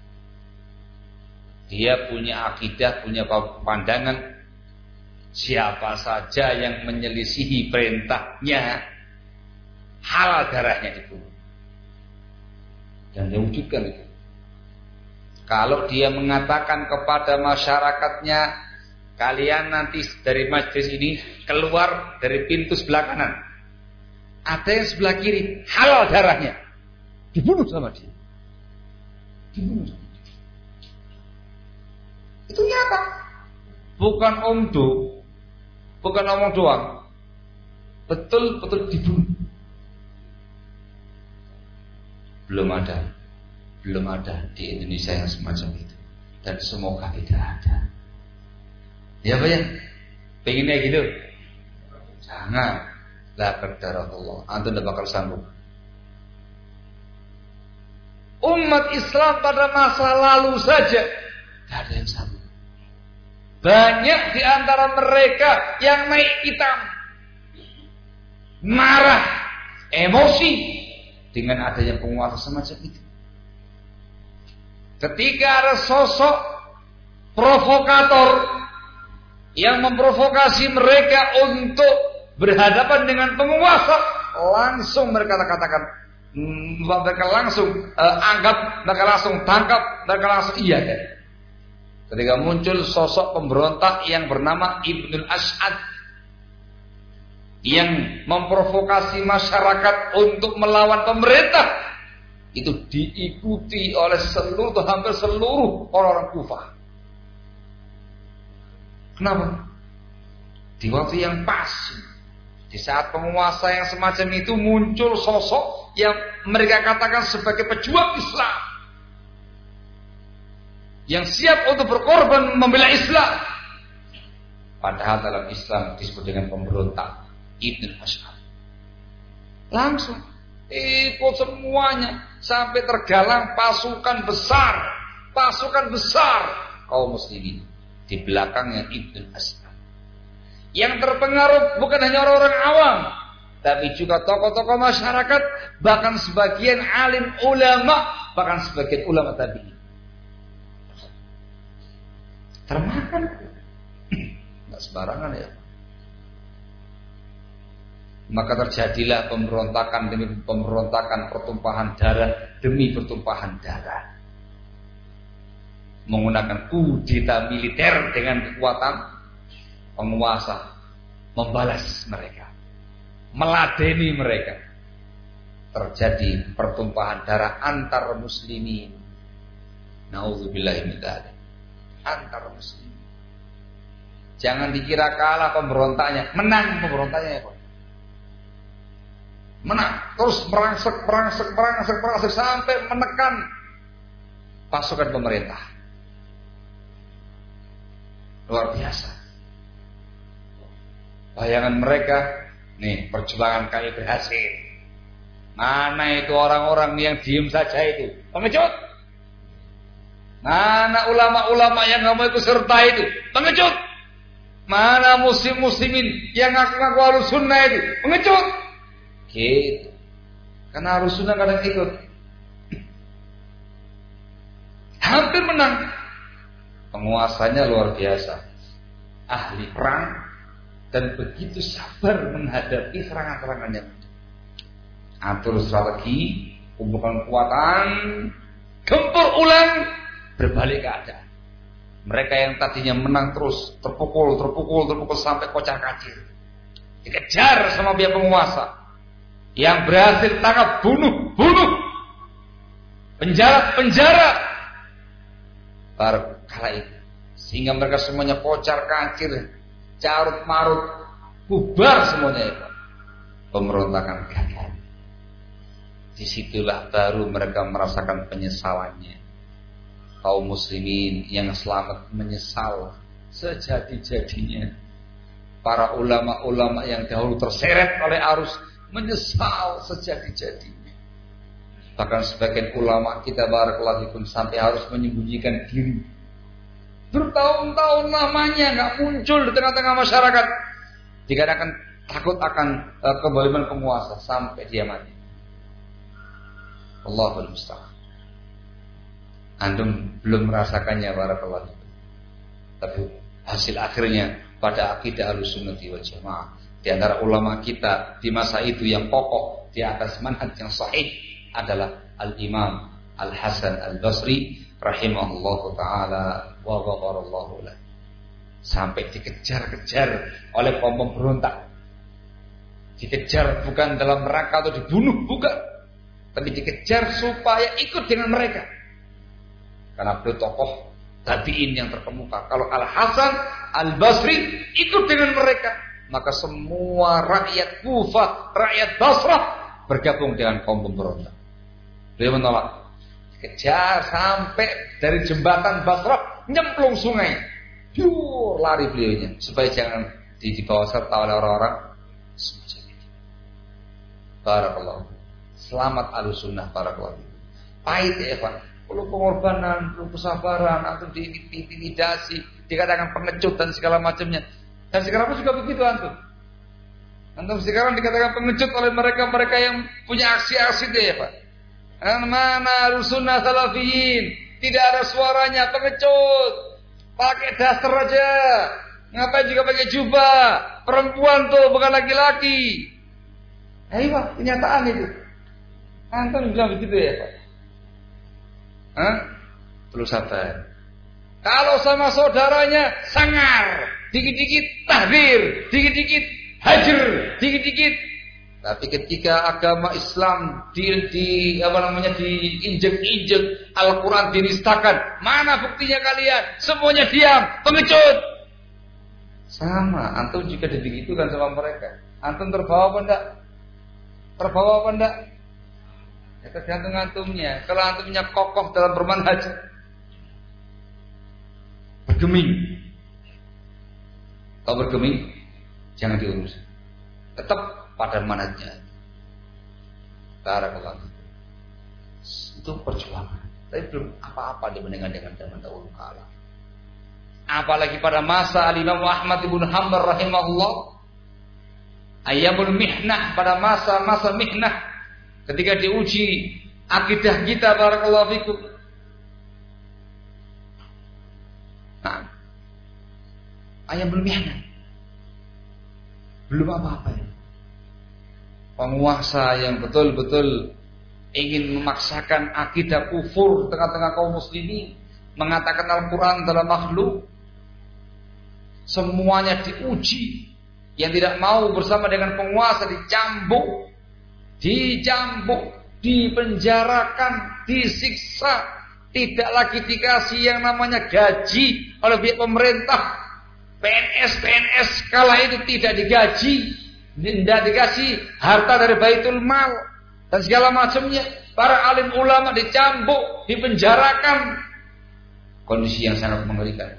Dia punya akidah, punya pandangan, siapa saja yang menyelisihi perintahnya, halal darahnya dibunuh. Dan dia wujudkan itu. Kalau dia mengatakan kepada masyarakatnya, kalian nanti dari majlis ini keluar dari pintu sebelah kanan, ada yang sebelah kiri, halal darahnya, dibunuh sama dia. Dibunuh. Itu nyata. Bukan omdo, bukan omong doang. Betul-betul dibunuh. Belum ada, belum ada di Indonesia yang semacam itu. Dan semoga tidak ada. Ya Pak ya? Pengennya gitu? Jangan. La qadarullah. Antum tidak bakal sanggup. Umat Islam pada masa lalu saja tidak ada yang sanggup. Banyak di antara mereka yang naik hitam, marah, emosi dengan adanya penguasa semacam itu. Ketika ada sosok provokator yang memprovokasi mereka untuk berhadapan dengan penguasa, langsung mereka katakan, mereka langsung uh, anggap, mereka langsung tangkap, mereka langsung iya kan. Ketika muncul sosok pemberontak yang bernama Ibnul As'ad yang memprovokasi masyarakat untuk melawan pemerintah, itu diikuti oleh seluruh, hampir seluruh orang-orang Kufah. Kenapa? Di waktu yang pas, di saat penguasa yang semacam itu muncul sosok yang mereka katakan sebagai pejuang Islam, yang siap untuk berkorban membela Islam. Padahal dalam Islam disebut dengan pemberontak, Ibnul As'ad. Langsung ikut semuanya sampai tergalang pasukan besar, pasukan besar kaum muslimin di belakangnya Ibnul As'ad. Yang terpengaruh bukan hanya orang-orang awam, tapi juga tokoh-tokoh masyarakat, bahkan sebagian alim ulama, bahkan sebagian ulama tabi'in. Termakan, nggak sembarangan ya. Maka terjadilah pemberontakan demi pemberontakan, pertumpahan darah demi pertumpahan darah, menggunakan kudeta militer dengan kekuatan penguasa, membalas mereka, meladeni mereka. Terjadi pertumpahan darah antar muslimin. Nauzubillahi min dzalik. Antar muslimin. Jangan dikira kalah pemberontaknya, menang pemberontaknya ya, Pak. Menang, terus merangsek, merangsek, merangsek, merangsek sampai menekan pasukan pemerintah. Luar biasa. Bayangan mereka, nih perjuangan kami berhasil. Mana itu orang-orang yang diem saja itu, pengecut. Mana ulama-ulama yang nggak mau ikut serta itu, pengecut. Mana muslim-muslimin yang ngaku-ngaku harus sunnah itu, pengecut. Gitu. Karena harus sunnah kadang ikut. Hampir menang. Penguasanya luar biasa, ahli perang, dan begitu sabar menghadapi serangan-serangannya. Atur strategi, kumpulkan kekuatan, gempur ulang, berbalik keadaan. Mereka yang tadinya menang terus terpukul, terpukul, terpukul sampai kocar-kacir, dikejar sama pihak penguasa. Yang berhasil tangkap, bunuh, bunuh, penjara, penjara. Baru kala itu, sehingga mereka semuanya kocar-kacir, carut marut, bubar semuanya itu. Pemberontakan gagal. Disitulah baru mereka merasakan penyesalannya. Kaum muslimin yang selamat menyesal sejadi-jadinya. para ulama-ulama yang dahulu terseret oleh arus menyesal sejadi-jadinya. Bahkan sebagian ulama kita barakallahu fikum sampai harus menyembunyikan diri. Bertahun-tahun lamanya nggak muncul di tengah-tengah masyarakat. Dikarenakan takut akan uh, kezaliman penguasa sampai dia mati. Allahul musta'an. Antum belum merasakannya barakallahu fikum. Tapi hasil akhirnya pada akidah Ahlussunnah wal Jamaah, di antara ulama kita di masa itu yang kokoh di atas manhaj yang sahih adalah Al-Imam Al-Hasan Al-Basri rahimahullahu taala wa ghafarallahu lahu. Sampai dikejar-kejar oleh kaum pemberontak. Dikejar bukan dalam rangka atau dibunuh, bukan, tapi dikejar supaya ikut dengan mereka. Karena beliau tokoh tabi'in yang terkemuka. Kalau Al-Hasan Al-Basri ikut dengan mereka, maka semua rakyat Kufah, rakyat Basrah bergabung dengan kaum pemberontak. Beliau menolak. Kejar sampai dari jembatan Basrah nyemplung sungai. Piur lari beliaunya supaya jangan dibawa serta oleh orang-orang semacam itu. Barakallahu. Selamat Ahlussunnah barakallahu. Pahit ya, Pak. Perlu pengorbanan, perlu kesabaran, atau diintimidasi, dikatakan pengecut dan segala macamnya. Dan sekarang pun juga begitu antum. Antum sekarang dikatakan pengecut oleh mereka-mereka yang punya aksi-aksi itu ya Pak. Mana Ahlussunnah Salafiyin, tidak ada suaranya, pengecut. Pakai daster aja. Ngapain juga pakai jubah? Perempuan tuh bukan laki-laki. Ayo Pak, kenyataan itu. Antum bilang begitu ya Pak. Hah? Perlu sabar. Kalau sama saudaranya sangar, dikit-dikit tahdir, dikit-dikit hajar, dikit-dikit. Tapi ketika agama Islam di, di apa namanya diinjek-injek, Al-Quran dinistakan, mana buktinya kalian? Semuanya diam, pengecut. Sama, antum juga dibegitukan sama mereka. Antum terbawa apa enggak? Terbawa apa enggak? Ya tergantung antumnya. Kalau antumnya kokoh dalam bermanhaj, bergeming. Kalau bergeming, jangan diurus. Tetap pada manhajnya. Barakallahu. Itu perjuangan. Tapi belum apa-apa dibandingkan dengan zaman dahulu kala. Apalagi pada masa Al-Imam Ahmad ibn Hanbal rahimahullah, ayyamul mihnah, pada masa-masa mihnah, ketika diuji akidah kita barakallahu fikum. Nah, ayyamul mihnah, belum apa-apa ya. Penguasa yang betul-betul ingin memaksakan akidah kufur tengah-tengah kaum muslimin, mengatakan Al-Quran adalah makhluk, semuanya diuji. Yang tidak mau bersama dengan penguasa dicambuk, dicambuk, dipenjarakan, disiksa, tidak lagi dikasih yang namanya gaji oleh pihak pemerintah. P N S P N S kala itu tidak digaji, tidak dikasih harta dari Baitul Mal dan segala macamnya. Para alim ulama dicambuk, dipenjarakan. Kondisi yang sangat mengerikan.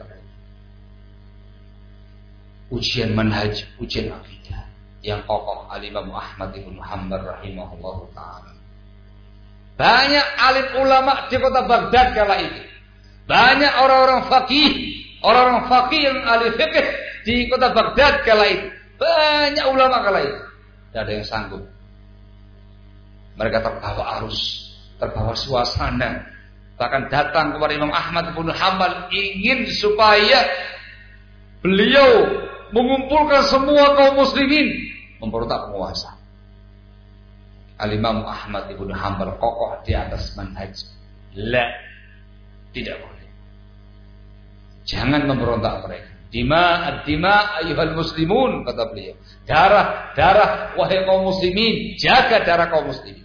Ujian manhaj, ujian akidah yang kokoh Al-Imam Ahmad ibn Hanbal rahimahullahu ta'ala. Banyak alim ulama di kota Baghdad kala itu. Banyak orang-orang faqih, orang-orang faqih yang ahli fikih di kota Baghdad kala itu. Banyak ulama kala itu. Tidak ada yang sanggup. Mereka terbawa arus, terbawa suasana. Bahkan datang kepada Imam Ahmad ibn Hanbal ingin supaya beliau mengumpulkan semua kaum muslimin memberontak penguasa. Al-Imam Ahmad ibn Hanbal kokoh di atas manhaj. La, tidak boleh. Jangan memberontak mereka. Dima ad-dima ayyuhal muslimun, kata beliau. Darah, darah wahai kaum muslimin, jaga darah kaum muslimin.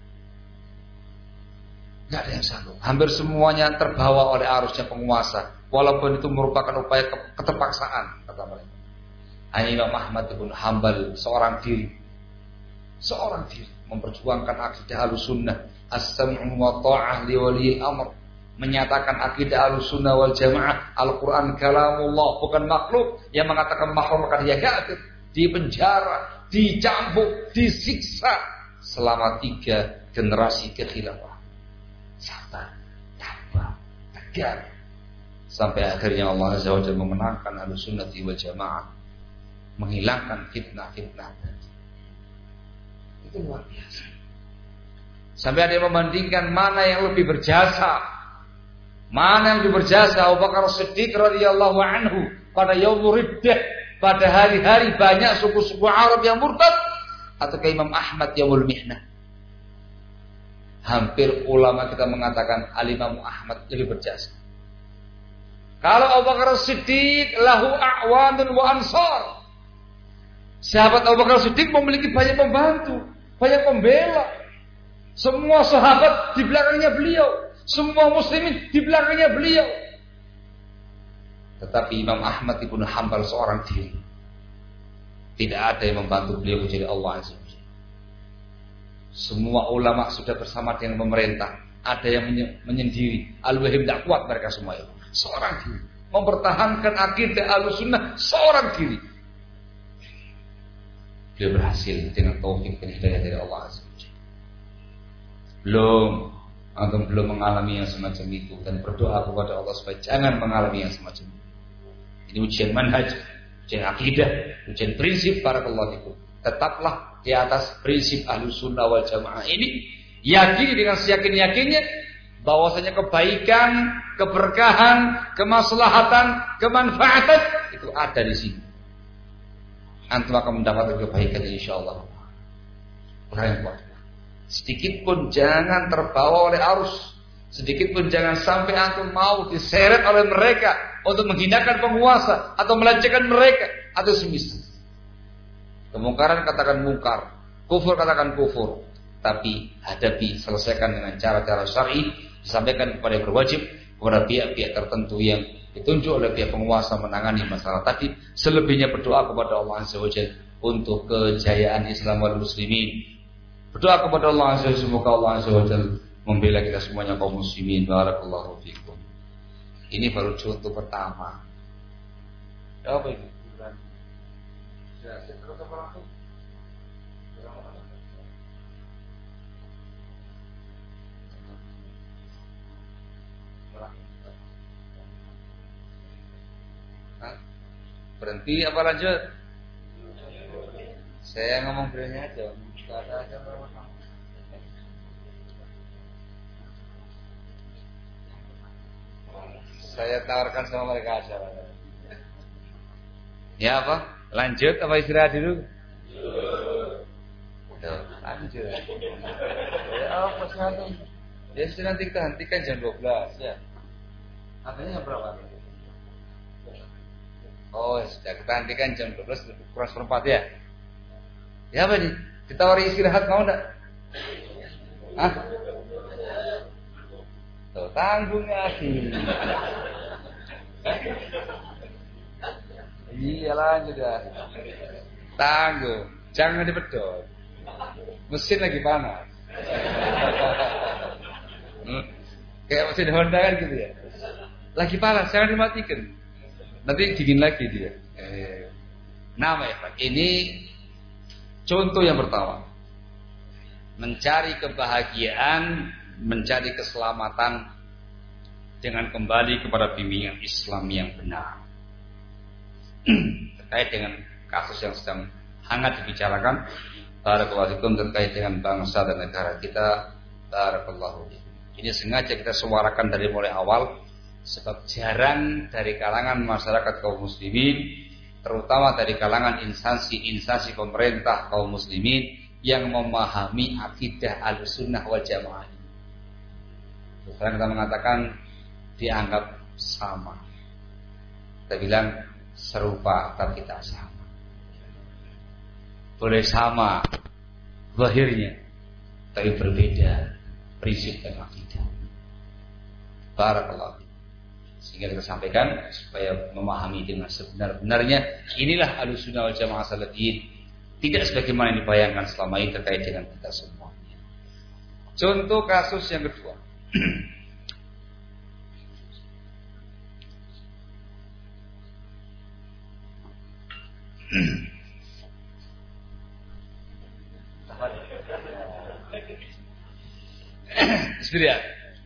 Tidak ada yang sanggup. Hampir semuanya terbawa oleh arusnya penguasa, walaupun itu merupakan upaya keterpaksaan, kata mereka. Imam Ahmad ibn Hanbal seorang diri, seorang diri memperjuangkan akidah Ahlussunnah, as-sam'u wa ta'ah li waliyil amr, menyatakan akidah Ahlussunnah wal Jamaah, Al-Quran kalamullah, bukan makhluk. Yang mengatakan makhluk maka dia kafir, dipenjara, dicambuk, disiksa selama tiga generasi kekhilafah. Sabar, tabah, tegar, sampai akhirnya Allah Azza wa Jalla memenangkan Ahlussunnah wal Jamaah, menghilangkan fitnah-fitnah. Itu luar biasa. Sampai ada yang membandingkan mana yang lebih berjasa. Mana yang lebih berjasa, Abu Bakar Siddiq radhiyallahu anhu pada yaumur riddah, pada hari-hari banyak suku-suku Arab yang murtad, atau ke Imam Ahmad yaumul mihnah. Hampir ulama kita mengatakan Al-Imam Ahmad lebih berjasa. Kalau Abu Bakar Siddiq lahu a'wanun wa ansar. Sahabat Abu Bakar Siddiq memiliki banyak pembantu, banyak pembela. Semua sahabat di belakangnya beliau, semua muslimin di belakangnya beliau. Tetapi Imam Ahmad ibn Hanbal seorang diri, tidak ada yang membantu beliau kecuali Allah Azza wa Jalla. Semua ulama sudah bersama dengan pemerintah, ada yang menyendiri. Al-Wahim tidak kuat mereka semua itu. Seorang diri mempertahankan akidah Ahlussunnah, seorang diri. Beliau berhasil dengan taufik dan hidayah dari Allah Azza wa Jalla. Belum, antum belum mengalami yang semacam itu, dan berdoa kepada Allah supaya jangan mengalami yang semacam itu. Ini ujian manhaj, ujian akidah, ujian prinsip. Barakallahu fikum. Tetaplah di atas prinsip Ahlussunnah wal Jamaah ini, yakini dengan seyakin-yakinnya bahwasanya kebaikan, keberkahan, kemaslahatan, kemanfaatan itu ada di sini. Antum akan mendapatkan kebaikan insyaallah. Orang yang kuat. Sedikit pun jangan terbawa oleh arus. Sedikit pun jangan sampai antum mau diseret oleh mereka untuk menghinakan penguasa atau melecehkan mereka atau semisal. Kemungkaran katakan mungkar, kufur katakan kufur, tapi hadapi, selesaikan dengan cara-cara syar'i, disampaikan kepada yang berwajib, kepada pihak-pihak tertentu yang ditunjuk oleh pihak penguasa menangani masalah tadi. Selebihnya berdoa kepada Allah Azza wa Jalla untuk kejayaan Islam wal muslimin. Berdoa kepada Allah Azza wa Jalla, semoga Allah Azza wa Jalla membela kita semuanya kaum muslimin. Barakallahu fikum. Ini baru contoh pertama. Ya, apa ini? Ya, terus apa langsung? Hah? Berhenti apa lanjut? Saya ngomong berani aja. Saya tawarkan sama mereka aja. Ya apa? Lanjut apa istirahat dulu? Tuh, lanjut. Ya apa sih? Ya sudah, nanti kita hentikan jam dua belas ya. Artinya jam berapa? Oh sudah, kita hentikan jam dua belas kurang seperempat ya. Ya apa nih? Ditawari istirahat mau enggak? Hah? Tuh, tanggung lagi. Iya lanjut ya. Tanggung, jangan dipedot. Mesin lagi panas. hmm. Kayak mesin Honda kan gitu ya. Lagi panas, jangan dimatikan. Nanti dingin lagi dia. Eh. Nama ya Pak. Ini contoh yang pertama. Mencari kebahagiaan, mencari keselamatan dengan kembali kepada bimbingan Islam yang benar. Terkait dengan kasus yang sedang hangat dibicarakan, barakallahu fikum, terkait dengan bangsa dan negara kita, barakallahu fikum. Ini sengaja kita suarakan dari mulai awal, sebab jarang dari kalangan masyarakat kaum muslimin, terutama dari kalangan instansi-instansi pemerintah kaum muslimin yang memahami akidah Ahlussunnah wal Jamaah. Sekarang kita mengatakan dianggap sama. Kita bilang serupa tapi tak sama. Boleh sama zahirnya, tapi berbeda prinsip dan akidah. Barakallahu. Sehingga kita sampaikan supaya memahami dengan sebenar-benarnya, inilah Ahlussunnah wal Jamaah Salafiyin, tidak sebagaimana yang dibayangkan selama ini terkait dengan kita semua. Contoh kasus yang kedua. Bismillah.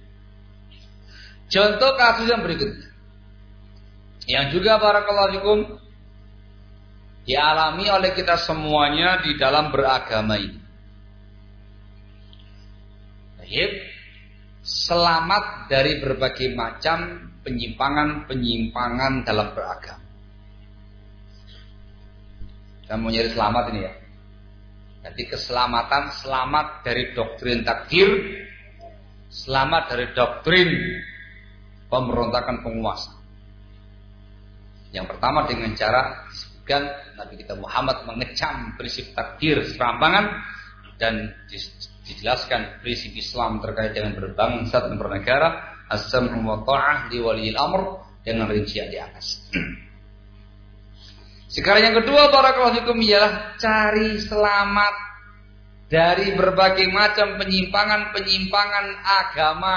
Contoh kasus yang berikutnya, yang juga barakallahu fikum dialami oleh kita semuanya di dalam beragama ini. Baik, selamat dari berbagai macam penyimpangan-penyimpangan dalam beragama. Kita mau nyari selamat ini ya. Jadi keselamatan, selamat dari doktrin takdir, selamat dari doktrin pemberontakan penguasa. Yang pertama dengan cara disebutkan Nabi kita Muhammad mengecam prinsip takdir serampangan dan dijelaskan prinsip Islam terkait dengan berbangsa dan bernegara, as-sam'u wa ta'ah li waliyil amr dengan rincian di atas. Sekarang yang kedua barakallahu fikum ialah cari selamat dari berbagai macam penyimpangan-penyimpangan agama.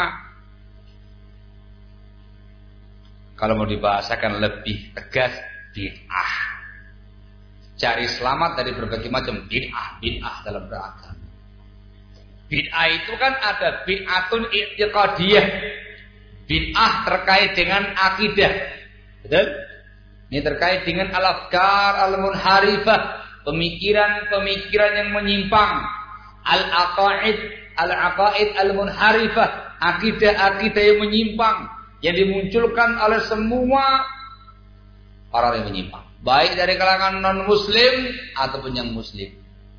Kalau mau dibahasakan lebih tegas, bid'ah. Cari selamat dari berbagai macam bid'ah, bid'ah dalam beragama. Bid'ah itu kan ada bid'atun i'tiqadiyah, bid'ah terkait dengan akidah, betul? Ini terkait dengan al-afkar al-munharifah, pemikiran-pemikiran yang menyimpang, al-aqaid, al-aqaid al-munharifah, akidah-akidah yang menyimpang yang dimunculkan oleh semua orang yang menyimpang, baik dari kalangan non-muslim ataupun yang muslim.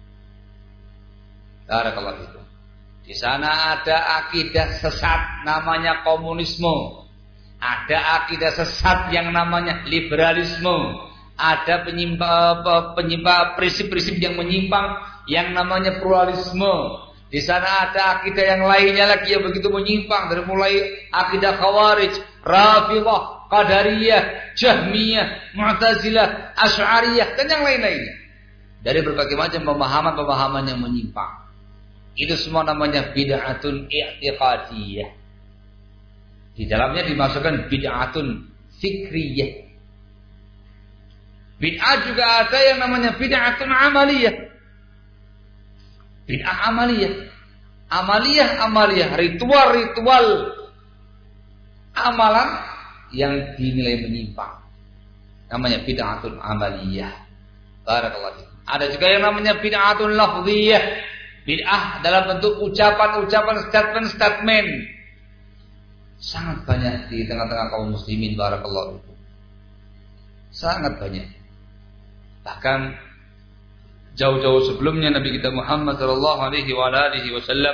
Barakallahu fikum. Di sana ada akidah sesat namanya komunisme. Ada akidah sesat yang namanya liberalisme. Ada penyimpang, penyimpang prinsip-prinsip yang menyimpang yang namanya pluralisme. Di sana ada akidah yang lainnya lagi yang begitu menyimpang, dari mulai akidah Khawarij, Rafidhah, Qadariyah, Jahmiyah, Mu'tazilah, Asy'ariyah dan yang lain-lainnya. Dari berbagai macam pemahaman-pemahaman yang menyimpang. Itu semua namanya bid'atun i'tiqadiyah. Di dalamnya dimasukkan bid'atun fikriyah. Bid'ah juga ada yang namanya bid'atun amaliyah. Bid'ah amaliyah. Amaliyah, amaliyah, ritual-ritual amalan yang dinilai menyimpang. Namanya bid'atun amaliyah. Barakallahu. Ada juga yang namanya bid'atun lafziyah. Bid'ah dalam bentuk ucapan-ucapan, statement-statement. Sangat banyak di tengah-tengah kaum muslimin, barakallahu fikum. Sangat banyak. Bahkan jauh-jauh sebelumnya Nabi kita Muhammad sallallahu alaihi wasallam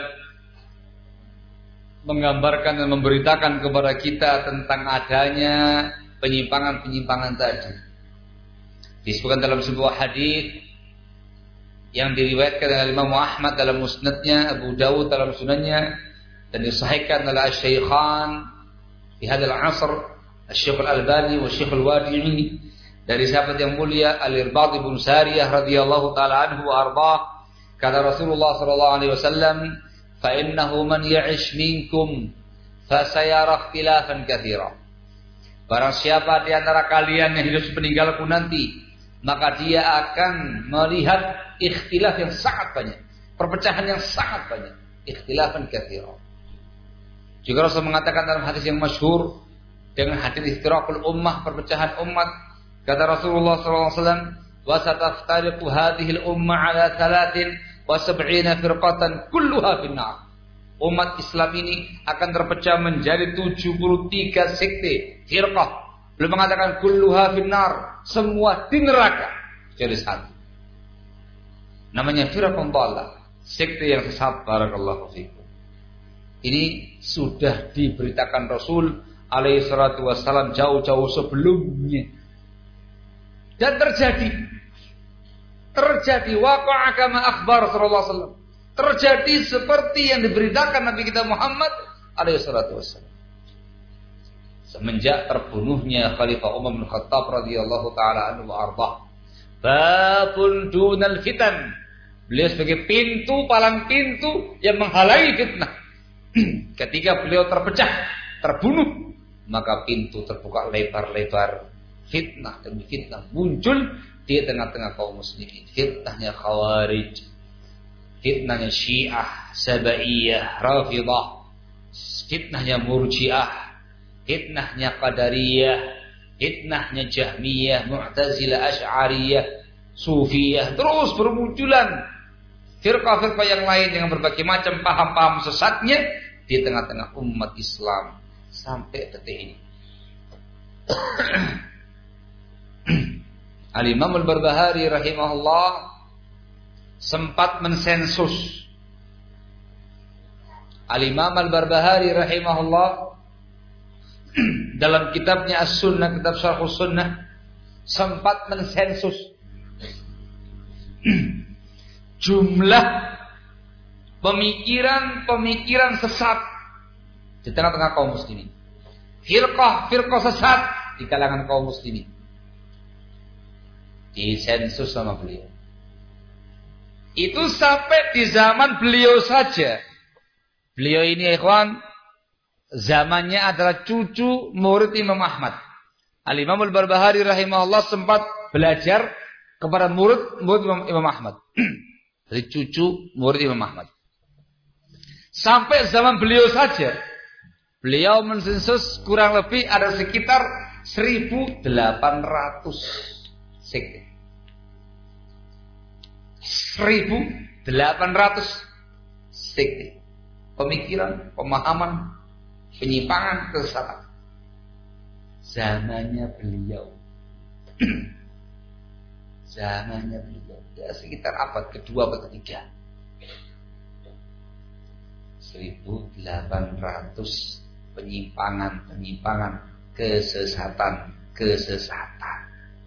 menggambarkan dan memberitakan kepada kita tentang adanya penyimpangan-penyimpangan tadi. Disebutkan dalam sebuah hadis yang diriwayatkan oleh Imam Ahmad dalam musnadnya, Abu Dawud dalam sunannya, dan disahihkan oleh Asy-Syaikhan di hadzal asr, Asy-Syaikh Al-Albani wa Asy-Syaikh Al-Wadi'i, dari sahabat yang mulia Al-Irbad bin Sariyah radhiyallahu taala anhu wa ardhah, kata Rasulullah sallallahu alaihi wasallam, fa innahu man ya'ish minkum fa sayara ikhtilafan katsira. Barang siapa di antara kalian yang hidup sepeninggalku nanti, maka dia akan melihat ikhtilaf yang sangat banyak, perpecahan yang sangat banyak, ikhtilafan katsira. Juga Rasul mengatakan dalam hadis yang masyhur dengan hadis iftiraqul ummah, perpecahan umat, kata Rasulullah sallallahu alaihi wasallam, wa sataftariqu hadhihi al-ummah ala thalathin wa sab'ina firqatan kulluha finnar. Umat Islam ini akan terpecah menjadi tujuh puluh tiga sekte, firqah. Belum mengatakan kulluha finnar, semua di neraka kecuali satu. Namanya firqah dhalah, sekte yang sesat. Barakallahu fikum. Ini sudah diberitakan Rasul alaihi salatu wassalam jauh-jauh sebelumnya. Dan terjadi. Terjadi waqa'a kama akhbar sallallahu alaihi wasallam. Terjadi seperti yang diberitakan Nabi kita Muhammad alaihi salatu wassalam. Semenjak terbunuhnya Khalifah Umar bin Khattab radhiyallahu taala anhu wa ardhah. Babun dunal fitan. Beliau sebagai pintu, palang pintu yang menghalangi fitnah. Ketika beliau terpecah, terbunuh, maka pintu terbuka lebar-lebar, fitnah demi fitnah muncul di tengah-tengah kaum muslimin. Fitnahnya Khawarij, fitnahnya Syiah, Sabaiyah, Rafidhah, fitnahnya Murji'ah, fitnahnya Qadariyah, fitnahnya Jahmiyah, Mu'tazilah, Asy'ariyah, Sufiyah, terus bermunculan firqah-firqah yang lain dengan berbagai macam paham-paham sesatnya di tengah-tengah umat Islam sampai detik ini. Al-Imam Al-Barbahari rahimahullah sempat mensensus. Al-Imam Al-Barbahari rahimahullah dalam kitabnya As-Sunnah, kitab Syarhus Sunnah, sempat mensensus jumlah pemikiran-pemikiran sesat di tengah-tengah kaum muslimin. Firqah-firqah sesat di kalangan kaum muslimin. Disensus sama beliau. Itu sampai di zaman beliau saja. Beliau ini ikhwan, zamannya adalah cucu murid Imam Ahmad. Al-Imam Al-Barbahari rahimahullah sempat belajar kepada murid murid Imam Ahmad. Dari cucu murid Imam Ahmad. Sampai zaman beliau saja, beliau mensensus kurang lebih ada sekitar seribu delapan ratus sekte. seribu delapan ratus sekte. Pemikiran, pemahaman, penyimpangan, kesesatan. Zamannya beliau. Zamannya beliau. Ya sekitar abad kedua atau ketiga. seribu delapan ratus penyimpangan-penyimpangan, kesesatan-kesesatan.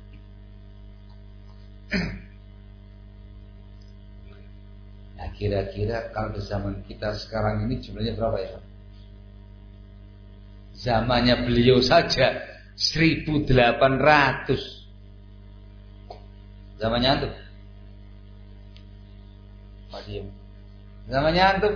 Nah, kira-kira kalau di zaman kita sekarang ini jumlahnya berapa ya? Zamannya beliau saja seribu delapan ratus. Zamannya antum? Zamannya antum?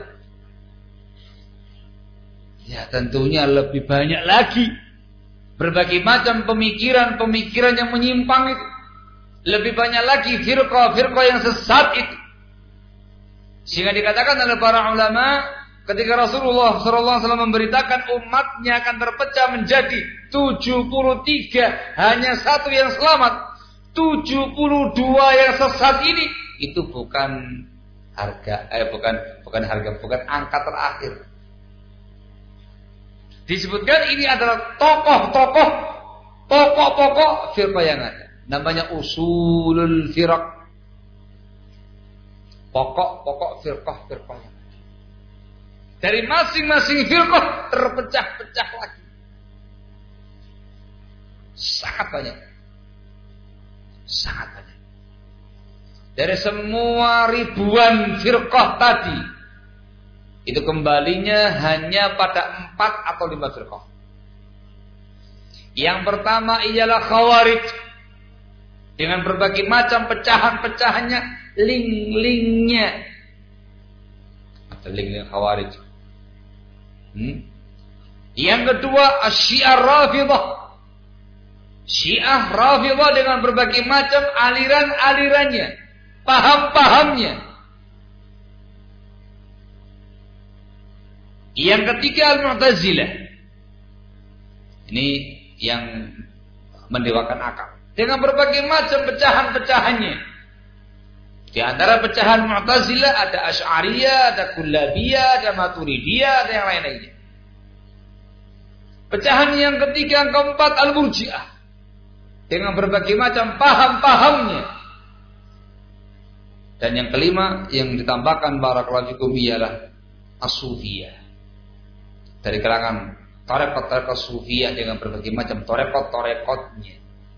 Ya tentunya lebih banyak lagi. Berbagai macam pemikiran-pemikiran yang menyimpang itu. Lebih banyak lagi firqah-firqah yang sesat itu. Sehingga dikatakan oleh para ulama, ketika Rasulullah shallallahu alaihi wasallam memberitakan umatnya akan terpecah menjadi tujuh puluh tiga, hanya satu yang selamat, tujuh puluh dua yang sesat ini, itu bukan harga, eh bukan bukan harga, bukan angka terakhir. Disebutkan ini adalah tokoh-tokoh, pokok-pokok firqah yang ada. Namanya usulul firaq. Pokok-pokok firqah-firqah yang ada. Dari masing-masing firqah terpecah-pecah lagi. Sangat banyak. Sangat banyak. Dari semua ribuan firqah tadi, itu kembalinya hanya pada empat atau lima firqah. Yang pertama ialah Khawarij, dengan berbagai macam pecahan-pecahannya, ling-lingnya. Atau ling-ling Khawarij. Hmm? Yang kedua Syiah Rafidhah. Syiah Rafidhah dengan berbagai macam aliran-alirannya, paham-pahamnya. Yang ketiga Al-Mu'tazilah. Ini yang mendewakan akal, dengan berbagai macam pecahan-pecahannya. Di antara pecahan Mu'tazilah ada Asy'ariyah, ada Kullabiyah, ada Maturidiyah, ada yang lain-lainnya. Pecahan yang ketiga, yang keempat Al-Murji'ah, dengan berbagai macam paham-pahamnya. Dan yang kelima yang ditambahkan barakallahu fikum ialah As-Sufiyah, dari kalangan tarekat-tarekat Sufiyah dengan berbagai macam tarekat-tarekatnya.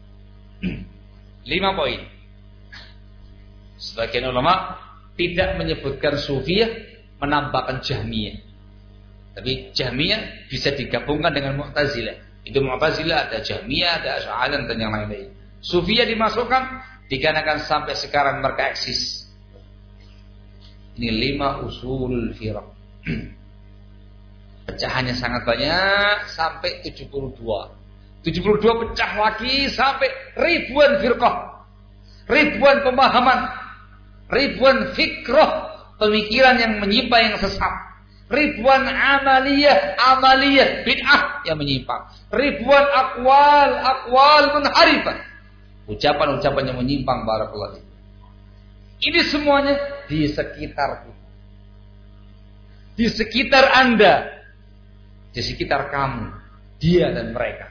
Lima poin. Sebagian ulama tidak menyebutkan Sufiyah, menambahkan Jahmiyah. Tapi Jahmiyah bisa digabungkan dengan Mu'tazilah. Itu Mu'tazilah, ada Jahmiyah, ada Asy'ariyah dan yang lain-lain. Sufiyah dimasukkan dikarenakan sampai sekarang mereka eksis. Ini lima usul firaq. Pecahannya sangat banyak sampai tujuh puluh dua. tujuh puluh dua pecah lagi sampai ribuan firqah. ribuan pemahaman, ribuan fikrah, pemikiran yang menyimpang, yang sesat, ribuan amaliyah, amaliyah bid'ah yang menyimpang, ribuan akwal, akwal munharifah, ucapan-ucapan yang menyimpang. Barakallahu fiik. Ini semuanya di sekitar kita, di sekitar Anda, di sekitar kamu, dia dan mereka,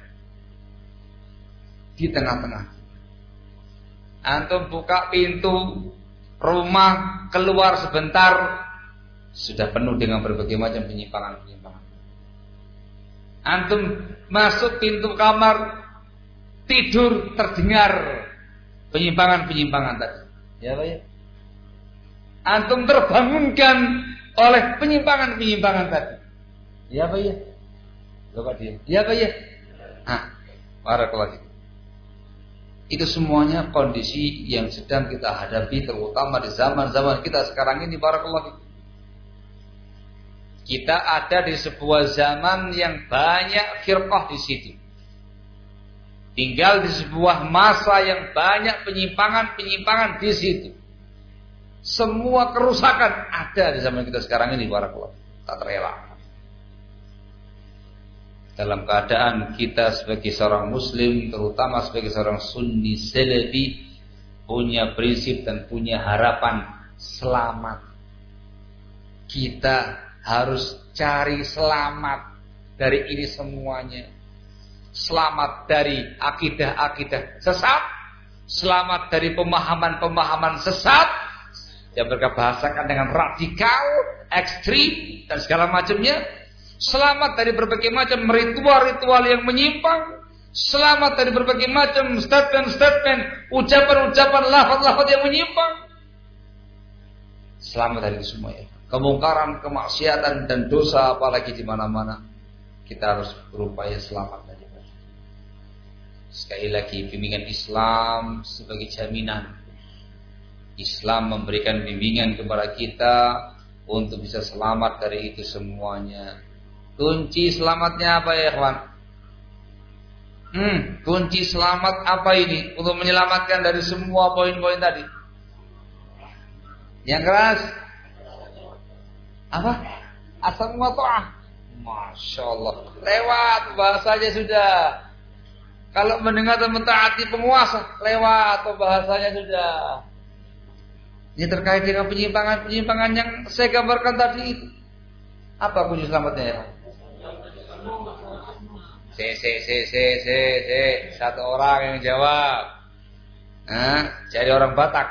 di tengah-tengah. Antum buka pintu rumah, keluar sebentar, sudah penuh dengan berbagai macam penyimpangan-penyimpangan. Antum masuk pintu kamar, tidur, terdengar penyimpangan-penyimpangan tadi. Ya Pak ya. Antum terbangunkan oleh penyimpangan-penyimpangan tadi. Ya Pak ya. Bapak dia. Ya Pak ya. Nah, barakallahu fiik. Itu semuanya kondisi yang sedang kita hadapi, terutama di zaman-zaman kita sekarang ini. Barakallahu fiik. Kita ada di sebuah zaman yang banyak firqah di situ. Tinggal di sebuah masa yang banyak penyimpangan-penyimpangan di situ. Semua kerusakan ada di zaman kita sekarang ini. Barakallahu fiik. Tak terelak. Dalam keadaan kita sebagai seorang muslim, terutama sebagai seorang sunni salafi, punya prinsip dan punya harapan selamat. Kita harus cari selamat dari ini semuanya. Selamat dari akidah-akidah sesat, selamat dari pemahaman-pemahaman sesat yang mereka bahasakan dengan radikal, ekstrim dan segala macamnya. Selamat dari berbagai macam ritual-ritual yang menyimpang. Selamat dari berbagai macam statement-statement, ucapan-ucapan, lafaz-lafaz yang menyimpang. Selamat dari itu semua ya. Kemungkaran, kemaksiatan dan dosa apalagi di mana-mana. Kita harus berupaya selamat dari itu. Sekali lagi, bimbingan Islam sebagai jaminan. Islam memberikan bimbingan kepada kita untuk bisa selamat dari itu semuanya. Kunci selamatnya apa ya ikhwan? Hmm, kunci selamat apa ini untuk menyelamatkan dari semua poin-poin tadi? Yang keras apa? Asam wa ta'ah. Masya Allah. Lewat bahasanya sudah. Kalau mendengar dan mentaati penguasa, lewat atau bahasanya sudah. Ini terkait dengan penyimpangan-penyimpangan yang saya gambarkan tadi itu. Apa kunci selamatnya ya? Se se se se se se satu orang yang jawab. Nah, cari orang Batak.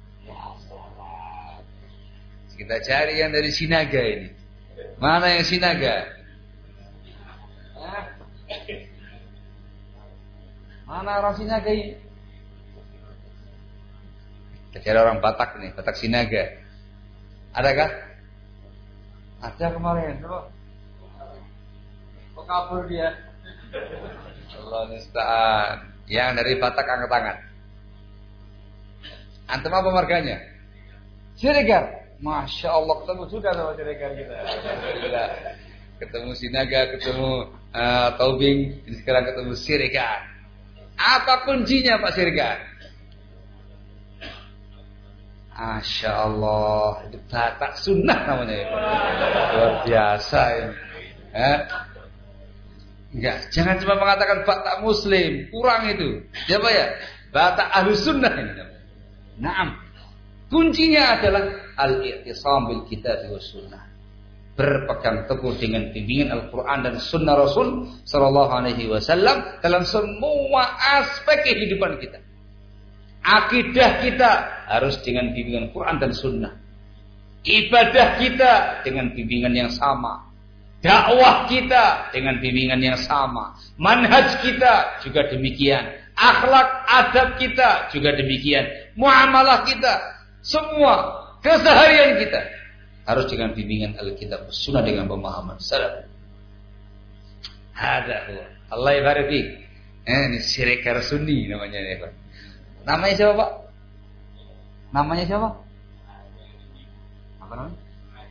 Kita cari yang dari Sinaga ini. Mana yang Sinaga? Mana orang Sinaga ini? Kita cari orang Batak nih, Batak Sinaga. Adakah? Ada kemarin. Kok kabur dia? Allah musta'an. Yang dari Batak angkat tangan. Antum apa marganya? Siregar. Masya Allah, ketemu juga sama Siregar kita. Alhamdulillah. Ketemu Sinaga, ketemu uh, Taubing, ini sekarang ketemu Siregar. Apa kuncinya Pak Siregar? Masya Allah, itu Batak sunnah namanya ya. Luar biasa ini. Eh? Enggak, jangan cuma mengatakan Batak Muslim, kurang itu. Siapa ya? Batak Ahlus Sunnah ini. Naam. Kuncinya adalah al-i'tisam bil kitab was sunnah. Berpegang teguh dengan bimbingan Al-Qur'an dan sunnah Rasul sallallahu alaihi wasallam dalam semua aspek kehidupan kita. Akidah kita harus dengan bimbingan Quran dan sunnah. Ibadah kita dengan bimbingan yang sama. Dakwah kita dengan bimbingan yang sama. Manhaj kita juga demikian. Akhlak adab kita juga demikian. Muamalah kita, semua keseharian kita harus dengan bimbingan Alkitab Sunnah dengan pemahaman salaf. Hada huwa. Allah yabarik fik. Eh, ini Siregar Sunni namanya ini, Pak. Namanya siapa, Pak? Namanya siapa? Apa namanya?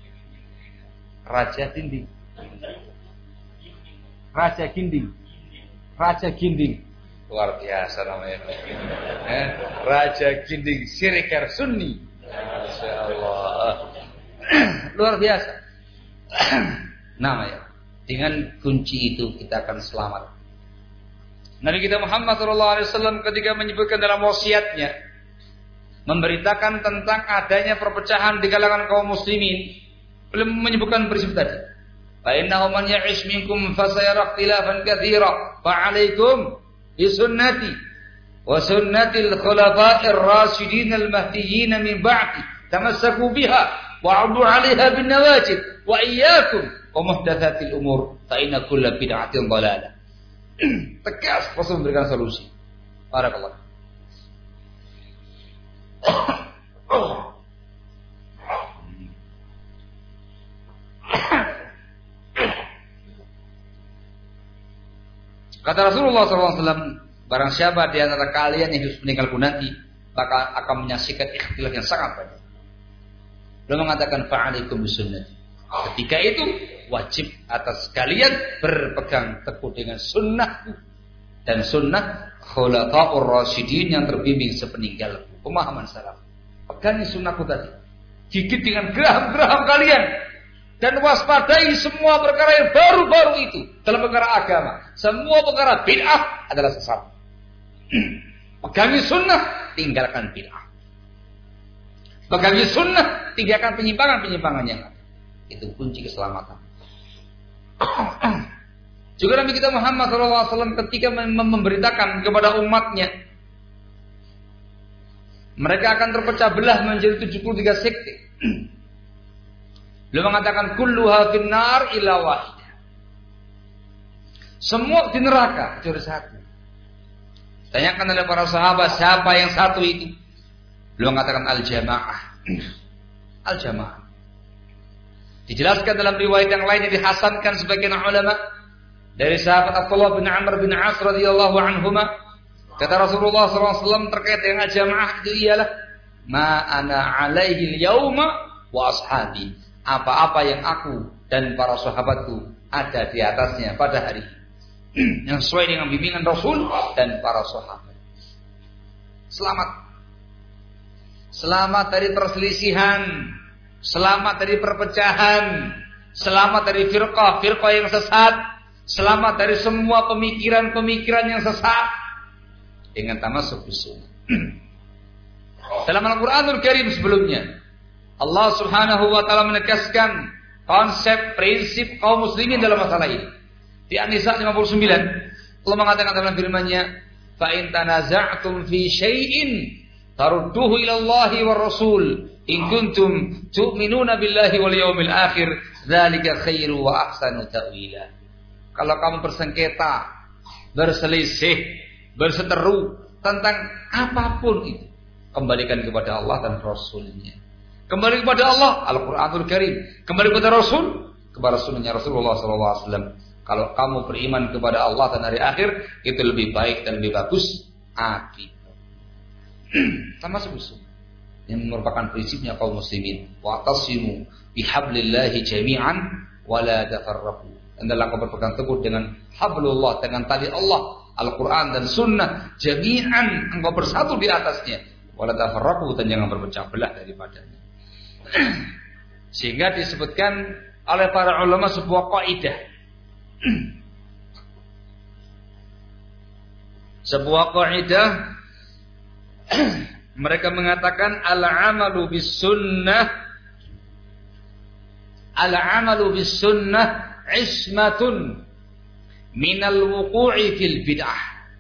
Raja Dinding. Raja Ginding. Raja Ginding. Luar biasa namanya. Eh, Raja Ginding Siregar Sunni. Masya Allah. Luar biasa. Namanya. Dengan kunci itu kita akan selamat. Nabi kita Muhammad shallallahu alaihi wasallam ketika menyebutkan dalam wasiatnya, memberitakan tentang adanya perpecahan di kalangan kaum muslimin, beliau menyebutkan prinsip tadi. Fa innahu man ya'ish minkum fasayara ikhtilafan katsira fa 'alaikum bi sunnati wa sunnatil khulafa'ir rasyidin al mahdiyyin min ba'di tamassaku biha wa 'addu 'alaiha bin nawajid wa iyyakum wa muhdatsatil umur fa inna kulla bid'atin dhalalah. Tegas Rasul memberikan solusi. Barakallah. Kata Rasulullah shallallahu alaihi wasallam, barang siapa di antara kalian yang hidup meninggalku nanti, maka akan menyaksikan ikhtilaf yang sangat banyak. Beliau mengatakan fa'alaikum bisunnati. Ketika itu wajib atas kalian berpegang teguh dengan sunnahku dan sunnah khulafaur rasyidin yang terbimbing sepeninggalku. Pemahaman salaf. Pegangi sunnahku tadi. Gigit dengan geraham-geraham kalian. Dan waspadai semua perkara yang baru-baru itu dalam perkara agama. Semua perkara bid'ah adalah sesat. Pegangi sunnah, tinggalkan bid'ah. Pegangi sunnah, tinggalkan penyimpangan-penyimpangan yang ada. Itu kunci keselamatan. Juga Nabi kita Muhammad shallallahu alaihi wasallam ketika memberitakan kepada umatnya, mereka akan terpecah belah menjadi tujuh puluh tiga sekte. Beliau mengatakan kulluha finnar illa wahidah. Semua di neraka kecuali satu. Tanyakan oleh para sahabat siapa yang satu itu? Beliau mengatakan al-jamaah. Al-jamaah. Dijelaskan dalam riwayat yang lain yang dihasankan sebagian ulama dari sahabat Abdullah bin Amr bin As radhiyallahu anhuma, kata Rasulullah shallallahu alaihi wasallam terkait dengan jamaah itu ialah ma ana alaihi al-yauma wa ashabi. Apa-apa yang aku dan para sahabatku ada di atasnya pada hari ini. Yang sesuai dengan bimbingan Rasul dan para sahabat. Selamat. Selamat dari perselisihan, selamat dari perpecahan, selamat dari firqah-firqah yang sesat, selamat dari semua pemikiran-pemikiran yang sesat dengan tamasuk bisunnah. Dalam Al-Qur'anul Karim sebelumnya Allah Subhanahu wa taala menegaskan konsep prinsip kaum muslimin dalam masalah ini. Di An-Nisa lima puluh sembilan Allah mengatakan dalam firman-Nya, "Fa in tanaza'tum fi syai'in tarudduhu ila Allahi war Rasul in kuntum tu'minuna billahi wal yawmil akhir, dzalika khairu wa ahsanu ta'wila." Kalau kamu bersengketa, berselisih, berseteru tentang apapun itu, kembalikan kepada Allah dan Rasul-Nya. Kembali kepada Allah, Al-Quranul Karim. Kembali kepada Rasul, kepada sunnahnya Rasulullah shallallahu alaihi wasallam. Kalau kamu beriman kepada Allah dan hari akhir, itu lebih baik dan lebih bagus akibat. Sama sebesar yang merupakan prinsipnya kaum muslimin. Wa'tasimu bihablillahi jami'an wa la tafarraqu. Hendaklah kau berpegang teguh dengan hablullah, dengan tali Allah, Al-Quran dan sunnah jami'an, engkau bersatu di atasnya. Wa la tafarraqu, dan jangan berpecah belah daripadanya. Sehingga disebutkan oleh para ulama sebuah kaidah. Sebuah kaidah mereka mengatakan al-amalu bis sunnah al-amalu bis sunnah ismatun minal wuqu'i fil bid'ah.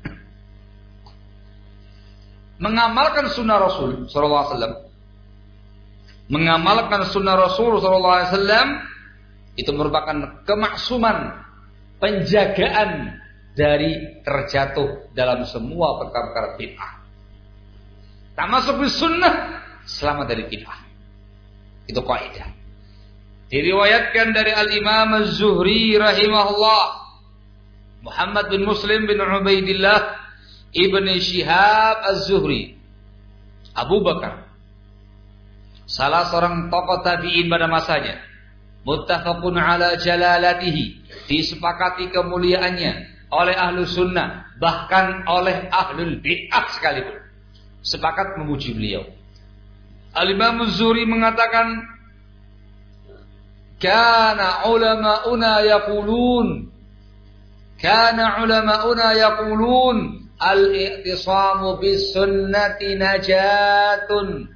Mengamalkan sunnah Rasul sallallahu alaihi wasallam, mengamalkan sunnah Rasul sallallahu alaihi wasallam itu merupakan kemaksuman, penjagaan dari terjatuh dalam semua perkara-perkara bid'ah. Termasuk di sunnah, selamat dari bid'ah. Itu kaidah. Diriwayatkan dari Al-Imam Az-Zuhri rahimahullah, Muhammad bin Muslim bin Ubaidillah Ibn Shihab Az-Zuhri, Abu Bakar, salah seorang tokoh tabi'in pada masanya, muttafaqun ala jalalatihi, disepakati kemuliaannya, oleh ahlu sunnah, bahkan oleh ahlul bid'ah sekalipun sepakat memuji beliau. Al-Imam Az-Zuhri mengatakan, kana ulama'una yaqulun kana ulama'una yaqulun al-i'tisamu bis sunnati najatun.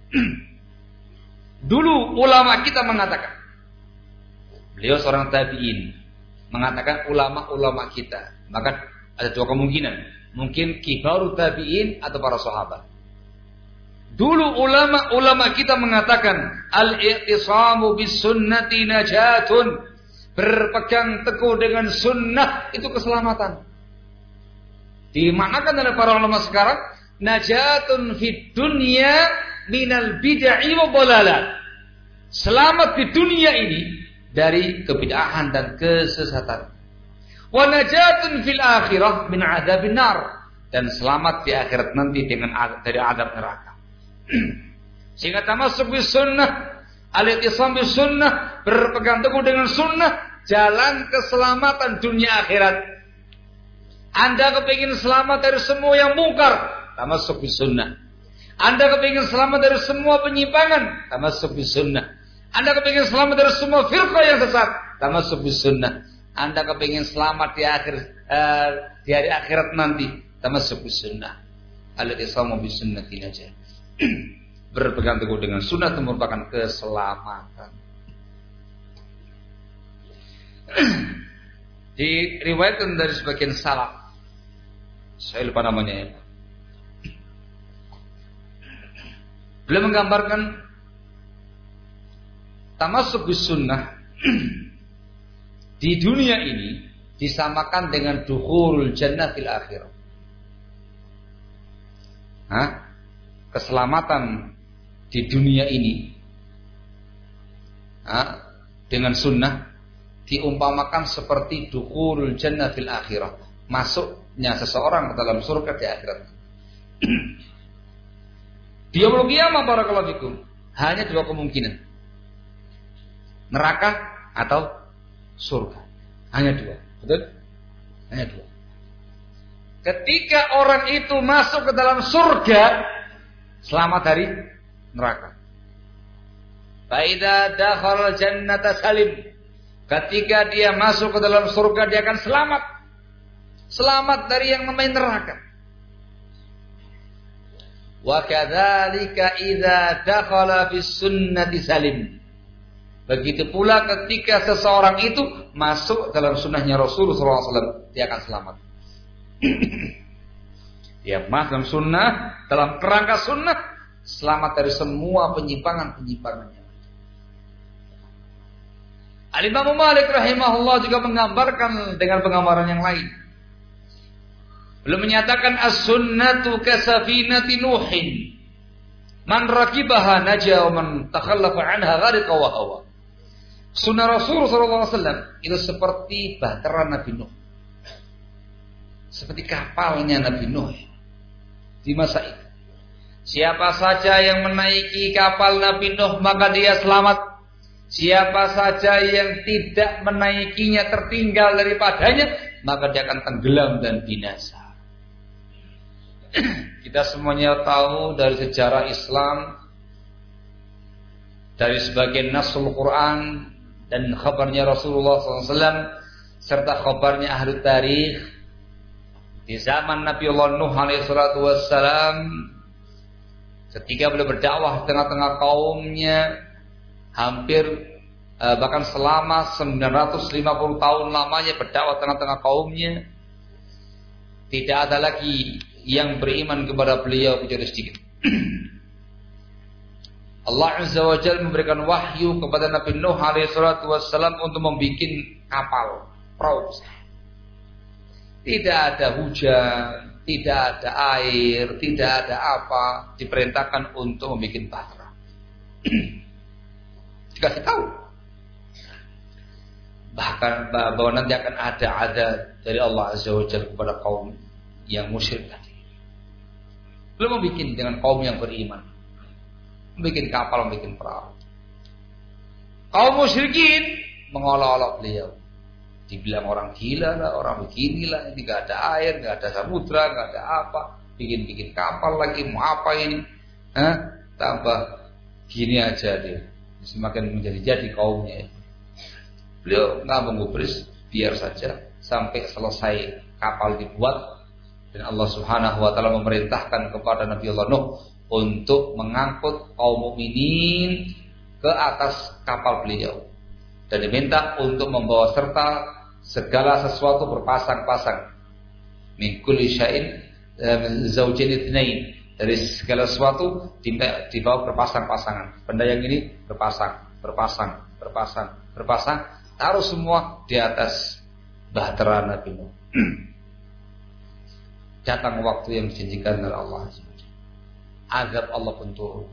Dulu ulama kita mengatakan, beliau seorang tabi'in mengatakan ulama-ulama kita, maka ada dua kemungkinan, mungkin kibaru tabi'in atau para sahabat. Dulu ulama-ulama kita mengatakan al-i'tisamu bis sunnati najatun, berpegang teguh dengan sunnah itu keselamatan. Dimanakan oleh para ulama sekarang, najatun fid dunya minal bid'ah wa dhalalat. Selamat di dunia ini dari kebid'ahan dan kesesatan. Wa najatun fil akhirah min adzabin nar, dan selamat di akhirat nanti dengan dari azab neraka. Sehingga tamassuk bis sunnah, al-i'tisam bis sunnah, berpegang teguh dengan sunnah, jalan keselamatan dunia akhirat. Anda kepingin selamat dari semua yang mungkar, tamassuk bis sunnah. Anda kepingin selamat dari semua penyimpangan, tamassuk bis sunnah. Anda kepingin selamat dari semua firqah yang sesat, tamassuk bis sunnah. Anda kepingin selamat di akhir uh, di hari akhirat nanti, tamassuk bis sunnah. Al-i'tisamu bis sunnati najah. Berpegang teguh dengan sunnah itu merupakan keselamatan. Diriwayatkan dari sebagian salaf, saya lupa namanya ya, beliau menggambarkan tamassuk bis sunnah di dunia ini disamakan dengan dukhulul jannah fil akhirah. Hah? Keselamatan di dunia ini, hah, dengan sunnah diumpamakan seperti dukhulul jannah fil akhirah, masuknya seseorang ke dalam surga di akhirat. Di yaumul qiyamah barakallahu fikum hanya dua kemungkinan, neraka atau surga. Hanya dua, betul? Hanya dua. Ketika orang itu masuk ke dalam surga, selamat dari neraka. Fa idza dakhala jannata salim. Ketika dia masuk ke dalam surga, dia akan selamat. Selamat dari yang namanya neraka. Wa kadzalika idza dakhala bis sunnati salim. Begitu pula ketika seseorang itu masuk dalam sunnahnya Rasulullah shallallahu alaihi wasallam, dia akan selamat. Dia masuk dalam sunnah, dalam kerangka sunnah, selamat dari semua penyimpangan-penyimpangannya. Al-Imam Malik rahimahullah juga menggambarkan dengan penggambaran yang lain. Beliau menyatakan as-sunnatu kasafinati Nuhin, man rakibaha naja wa man takhallafa anha ghariqa wa hawa. Sunnah Rasulullah shallallahu alaihi wasallam itu seperti bahtera Nabi Nuh, seperti kapalnya Nabi Nuh di masa itu. Siapa saja yang menaiki kapal Nabi Nuh maka dia selamat. Siapa saja yang tidak menaikinya, tertinggal daripadanya, maka dia akan tenggelam dan binasa. Kita semuanya tahu dari sejarah Islam, dari sebagian nasul Quran dan khabarnya Rasulullah shallallahu alaihi wasallam, serta khabarnya ahli tarikh, di zaman Nabi Allah Nuh alaihi salatu wassalam, ketika beliau berdakwah di tengah-tengah kaumnya, hampir eh, bahkan selama sembilan ratus lima puluh tahun lamanya berdakwah di tengah-tengah kaumnya, tidak ada lagi yang beriman kepada beliau kecuali sedikit. Allah Azza wa Jalla memberikan wahyu kepada Nabi Nuh alaihi salatu wassalam untuk membuat kapal, perahu. Tidak ada hujan, tidak ada air, tidak ada apa, diperintahkan untuk membuat bahtera. Dikasih tahu. Bahkan bahwa nanti akan ada azab dari Allah Azza wa Jalla kepada kaum yang musyrik tadi. Belum membuat dengan kaum yang beriman, membuat kapal, membuat perahu. Kaum musyrikin mengolok-olok beliau. Dibilang orang gila lah, orang beginilah, ini nggak ada air, nggak ada samudra, nggak ada apa, bikin-bikin kapal lagi, mau apa ini? Hah? Tambah gini aja dia, semakin menjadi-jadi kaumnya. Beliau nggak menggubris, biar saja sampai selesai kapal dibuat, dan Allah Subhanahu Wa Taala memerintahkan kepada Nabi Allah Nuh untuk mengangkut kaum mukminin ke atas kapal beliau. Dan diminta untuk membawa serta segala sesuatu berpasang-pasang. Min kulli syai'in zawjain itsnain. Dari segala sesuatu dibawa berpasang-pasangan. Benda yang ini berpasang, berpasang, berpasang, berpasang. Taruh semua di atas bahtera Nabi Nuh. Datang waktu yang dijanjikan oleh Allah. Azab Allah pun turun.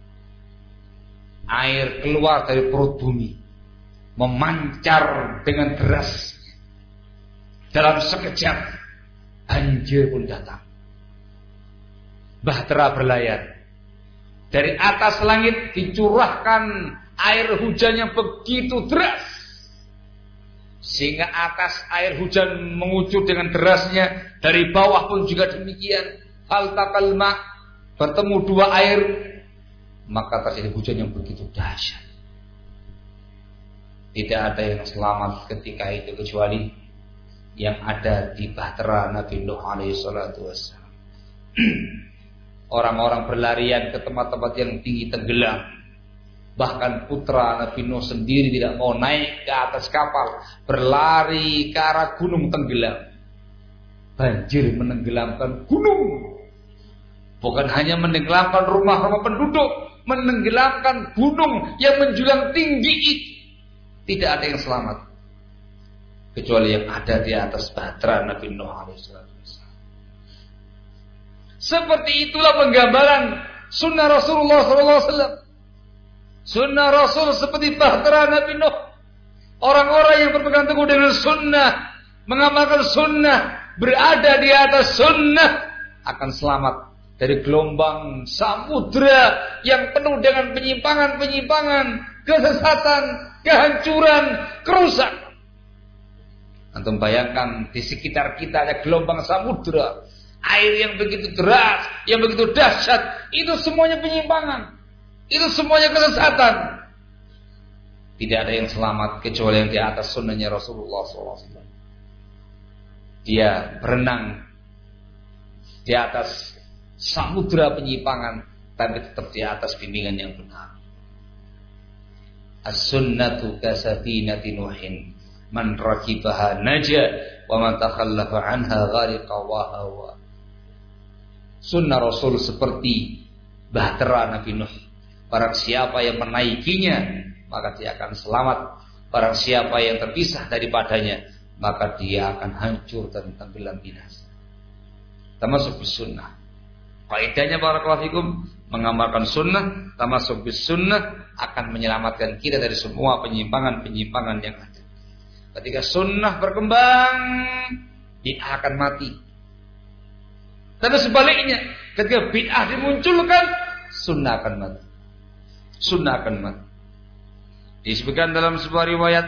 Air keluar dari perut bumi, memancar dengan deras. Dalam sekejap banjir pun datang. Bahtera berlayar. Dari atas langit dicurahkan air hujan yang begitu deras, sehingga atas air hujan mengucur dengan derasnya. Dari bawah pun juga demikian. Hal taqal ma, bertemu dua air, maka terjadi hujan yang begitu dahsyat. Tidak ada yang selamat ketika itu kecuali yang ada di bahtera Nabi Nuh alaihi salatu wassalam. Orang-orang berlarian ke tempat-tempat yang tinggi tenggelam. Bahkan putra Nabi Nuh sendiri tidak mau naik ke atas kapal, berlari ke arah gunung tenggelam. Banjir menenggelamkan gunung. Bukan hanya menenggelamkan rumah-rumah penduduk, menenggelamkan gunung yang menjulang tinggi itu. Tidak ada yang selamat kecuali yang ada di atas bahtera Nabi Nuh alaihi salatu wassalam. Seperti itulah penggambaran sunnah Rasulullah sallallahu alaihi wasallam. Sunnah Rasul seperti bahtera Nabi Nuh. Orang-orang yang berpegang teguh dengan sunnah, mengamalkan sunnah, berada di atas sunnah, akan selamat dari gelombang samudra yang penuh dengan penyimpangan-penyimpangan, kesesatan, kehancuran, kerusakan. Antum bayangkan di sekitar kita ada gelombang samudra, air yang begitu deras, yang begitu dahsyat, itu semuanya penyimpangan, itu semuanya kesesatan. Tidak ada yang selamat kecuali yang di atas sunnahnya Rasulullah shallallahu alaihi wasallam. Dia berenang di atas samudra penyimpangan, tapi tetap di atas bimbingan yang benar. As-sunnatu kasafinati Nuhin, man rakibaha naja, wa man takhallafa anha ghariqa wa hawa. Sunnah Rasul seperti bahtera Nabi Nuh. Barang siapa yang menaikinya, maka dia akan selamat. Barang siapa yang terpisah daripadanya, maka dia akan hancur dan tenggelam binasa. Termasuk sunnah. Kaidahnya barakallahu fikum, mengamalkan sunnah, termasuk bis sunnah, akan menyelamatkan kita dari semua penyimpangan-penyimpangan yang ada. Ketika sunnah berkembang, bid'ah akan mati. Tapi sebaliknya, ketika bid'ah dimunculkan, sunnah akan mati. Sunnah akan mati. Disebutkan dalam sebuah riwayat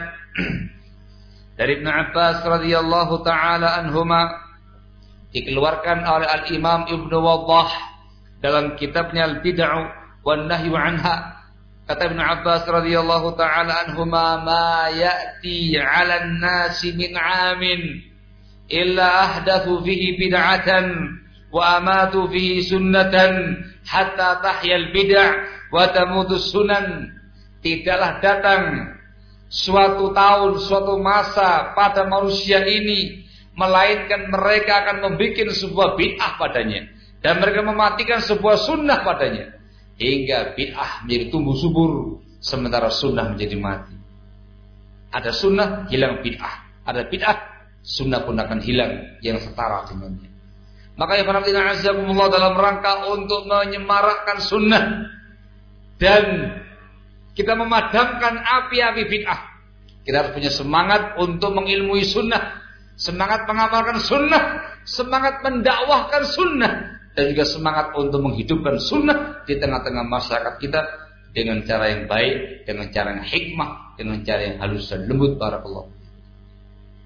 dari Ibnu Abbas radhiyallahu taala anhuma, dikeluarkan oleh Al-Imam Ibnu Waddah dalam kitabnya Al-Bid'ah wan Nahyu anha. Kata Ibnu Abbas radhiyallahu taala anhuma, ma ya'ti 'alan nasi min 'amin illa ahdathu fihi bid'atan wa amatu fihi sunnatan hatta tahya al-bid'ah wa tamutu sunan. Tidaklah datang suatu tahun, suatu masa pada manusia ini melainkan mereka akan membuat sebuah bid'ah padanya, dan mereka mematikan sebuah sunnah padanya, hingga bid'ah menjadi tumbuh subur, sementara sunnah menjadi mati. Ada sunnah, hilang bid'ah. Ada bid'ah, sunnah pun akan hilang yang setara dengannya. Makanya para hadirin azakumullah, dalam rangka untuk menyemarakkan sunnah dan kita memadamkan api-api bid'ah, kita harus punya semangat untuk mengilmui sunnah, semangat mengamalkan sunnah, semangat mendakwahkan sunnah, dan juga semangat untuk menghidupkan sunnah di tengah-tengah masyarakat kita dengan cara yang baik, dengan cara yang hikmah, dengan cara yang halus dan lembut. Barakallahu.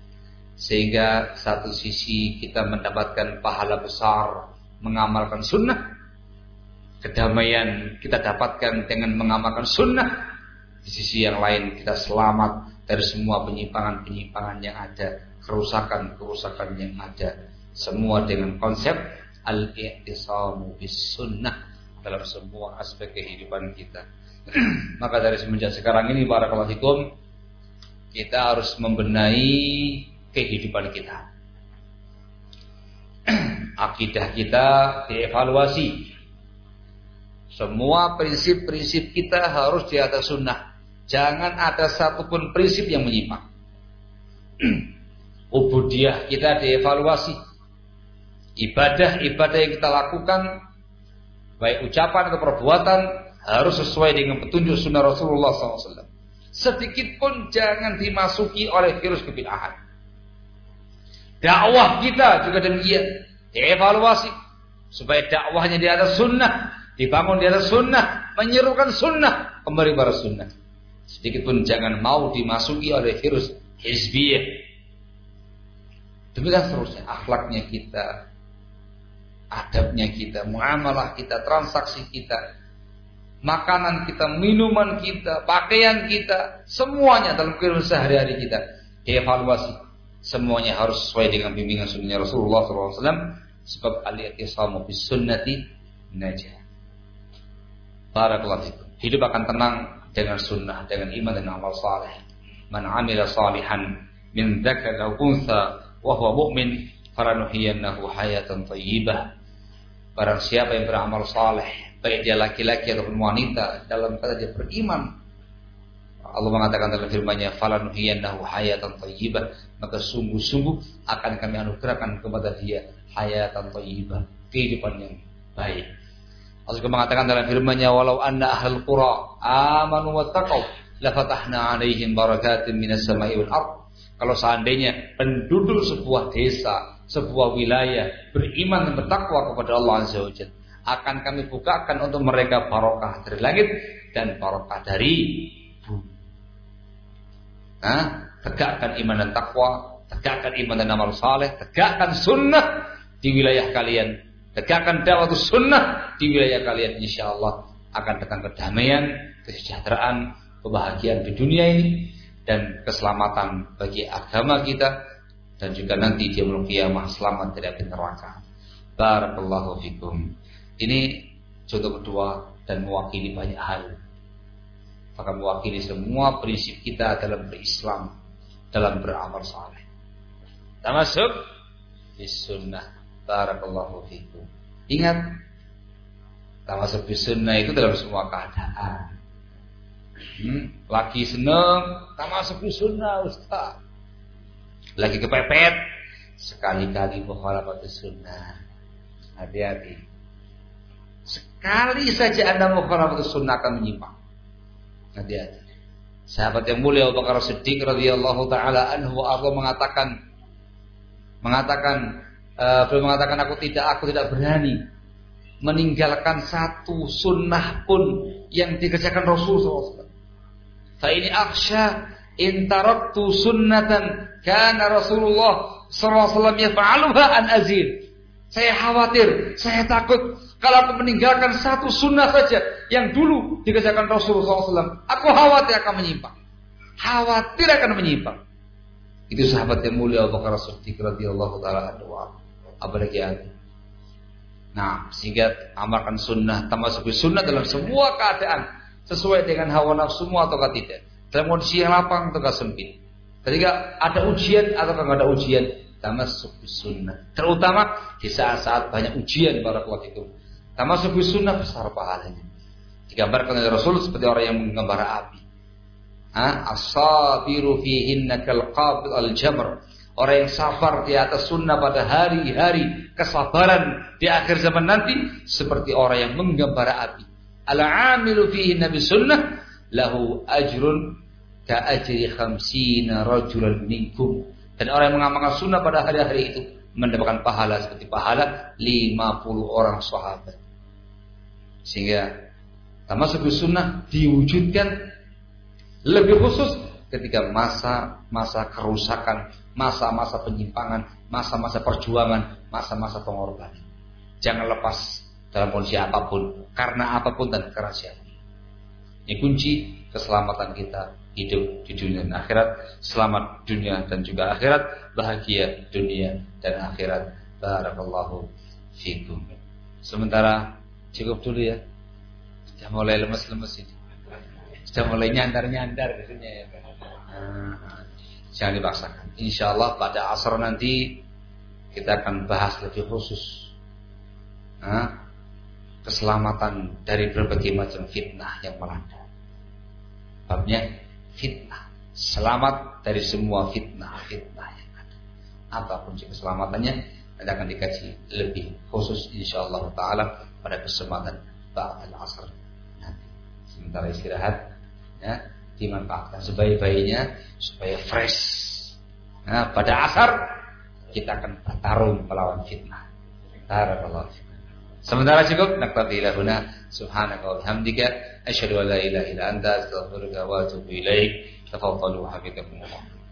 Sehingga satu sisi kita mendapatkan pahala besar mengamalkan sunnah, kedamaian kita dapatkan dengan mengamalkan sunnah. Di sisi yang lain kita selamat dari semua penyimpangan-penyimpangan yang ada, kerusakan-kerusakan yang ada, semua dengan konsep al-i'tisamu bis sunnah dalam semua aspek kehidupan kita. Maka dari semenjak sekarang ini barakallahu fikum, kita harus membenahi kehidupan kita. Akidah kita dievaluasi. Semua prinsip-prinsip kita harus di atas sunnah. Jangan ada satupun prinsip yang menyimpang. Ubudiyah kita dievaluasi. Ibadah-ibadah yang kita lakukan, baik ucapan atau perbuatan, harus sesuai dengan petunjuk sunnah Rasulullah shallallahu alaihi wasallam. Sedikit pun jangan dimasuki oleh virus kebid'ahan. Dakwah kita juga demikian, dievaluasi supaya dakwahnya di atas sunnah, dibangun di atas sunnah, menyerukan sunnah, kembali pada sunnah. Sedikit pun jangan mau dimasuki oleh virus hizbiyah. Demikian seterusnya, akhlaknya kita, adabnya kita, muamalah kita, transaksi kita, makanan kita, minuman kita, pakaian kita, semuanya dalam kehidupan sehari-hari kita dievaluasi. Semuanya harus sesuai dengan bimbingan sunnah Rasulullah shallallahu alaihi wasallam. Sebab al-i'tisamu bis sunnati najah. Barakallahu fikum. Hidup akan tenang dengan sunnah, dengan iman dan amal saleh. Man 'amila salihan min dzakarin aw untha wa huwa mu'min falanuhyiyannahu hayatan thayyibah. Barang siapa yang beramal saleh, baik dia laki-laki ataupun wanita, dalam kata dia beriman, Allah mengatakan dalam firman-Nya, falanuhyiyannahu hayatan thayyibah, maka sungguh-sungguh akan kami anugerahkan kepada dia hayatan thayyibah, kehidupan yang baik. Allah juga mengatakan dalam firman-Nya, walau anna ahlul qura amanu wattaqau lafatahna 'alaihim barakatin minas sama'i wal ardh. Kalau seandainya penduduk sebuah desa, sebuah wilayah beriman dan bertakwa kepada Allah Azza wa Jalla, akan kami bukakan untuk mereka barokah dari langit dan barokah dari bumi. Nah, tegakkan iman dan takwa, tegakkan iman dan amal saleh, tegakkan sunnah di wilayah kalian, tegakkan dakwah sunnah di wilayah kalian. Insyaallah akan datang kedamaian, kesejahteraan, kebahagiaan di dunia ini dan keselamatan bagi agama kita, dan juga nanti di yaumul qiyamah selamat dari api neraka. Barakallahu fikum. Ini contoh kedua dan mewakili banyak hal. Maka mewakili semua prinsip kita dalam berislam, dalam beramal saleh. Termasuk bis sunnah. Barakallahu fikum. Ingat, termasuk bis sunnah itu dalam semua keadaan. Hmm, lagi senang, termasuk bis sunnah Ustaz. Lagi kepepet, sekali-kali mukhalafatus sunnah. Hati-hati. Sekali saja Anda mukhalafatus sunnah akan menyimpang. Hati-hati. Sahabat yang mulia Abu Bakar Siddiq radhiyallahu taala anhu Allah mengatakan mengatakan uh, beliau mengatakan aku tidak aku tidak berani meninggalkan satu sunnah pun yang dikerjakan Rasul sallallahu alaihi wasallam. Fa ini akhsha in taraktu sunnatan kana Rasulullah sallallahu alaihi wasallam yaf'aluha an azid. Saya khawatir, saya takut kalau aku meninggalkan satu sunnah saja yang dulu dikerjakan Rasulullah sallallahu alaihi wasallam, aku khawatir akan menyimpang. Khawatir akan menyimpang. Itu sahabat yang mulia Abu Bakar Siddiq radhiyallahu taala anhu. Apalagi aku. Nah, sehingga amalkan sunnah, termasuk sunnah dalam semua keadaan, sesuai dengan hawa nafsumu ataukah tidak. Dalam kondisi yang lapang ataukah sempit. Ketika ada ujian ataukah tidak ada ujian, termasuk sunnah. Terutama di saat-saat banyak ujian barakallahu fikum. Termasuk sunnah besar pahalanya. Digambarkan oleh Rasul seperti orang yang menggembara api. As-sabiru fihinna kal qabil al-jamr. Orang yang sabar di atas sunnah pada hari-hari kesabaran di akhir zaman nanti seperti orang yang menggembara api. Al-amilu fihinna bis sunnah lahu ajrun ka ajri khamsina rajulan minkum. Dan orang yang mengamalkan sunnah pada hari-hari itu mendapatkan pahala seperti pahala lima puluh orang sahabat. Sehingga termasuk sunnah diwujudkan lebih khusus ketika masa-masa kerusakan, masa-masa penyimpangan, masa-masa perjuangan, masa-masa pengorbanan. Jangan lepas dalam kondisi apapun, karena apapun dan karena siapa. Ini kunci keselamatan kita hidup di dunia dan akhirat. Selamat dunia dan juga akhirat, bahagia dunia dan akhirat. Barakallahu fikum. Sementara cukup dulu ya. Sudah mulai lemes-lemes ini. Sudah mulai nyandar-nyandar biasanya ya. Nah, jangan dipaksakan. Insyaallah pada asar nanti kita akan bahas lebih khusus. Nah, keselamatan dari berbagai macam fitnah yang melanda. Babnya fitnah, selamat dari semua fitnah-fitnah yang ada. Apapun keselamatannya nanti akan dikaji lebih khusus insyaallah taala pada kesempatan ba'dal asr nanti. Sementara istirahat ya, dimanfaatkan sebaik-baiknya supaya fresh. Nah, pada asar kita akan bertarung melawan fitnah. Barakallahu fiik. Sementara cukup, naktafi ila huna. Subhanaka wa bihamdika asyhadu an la ilaha illa anta astaghfiruka wa atubu ilaik. Tafadhalu hafizakumullah.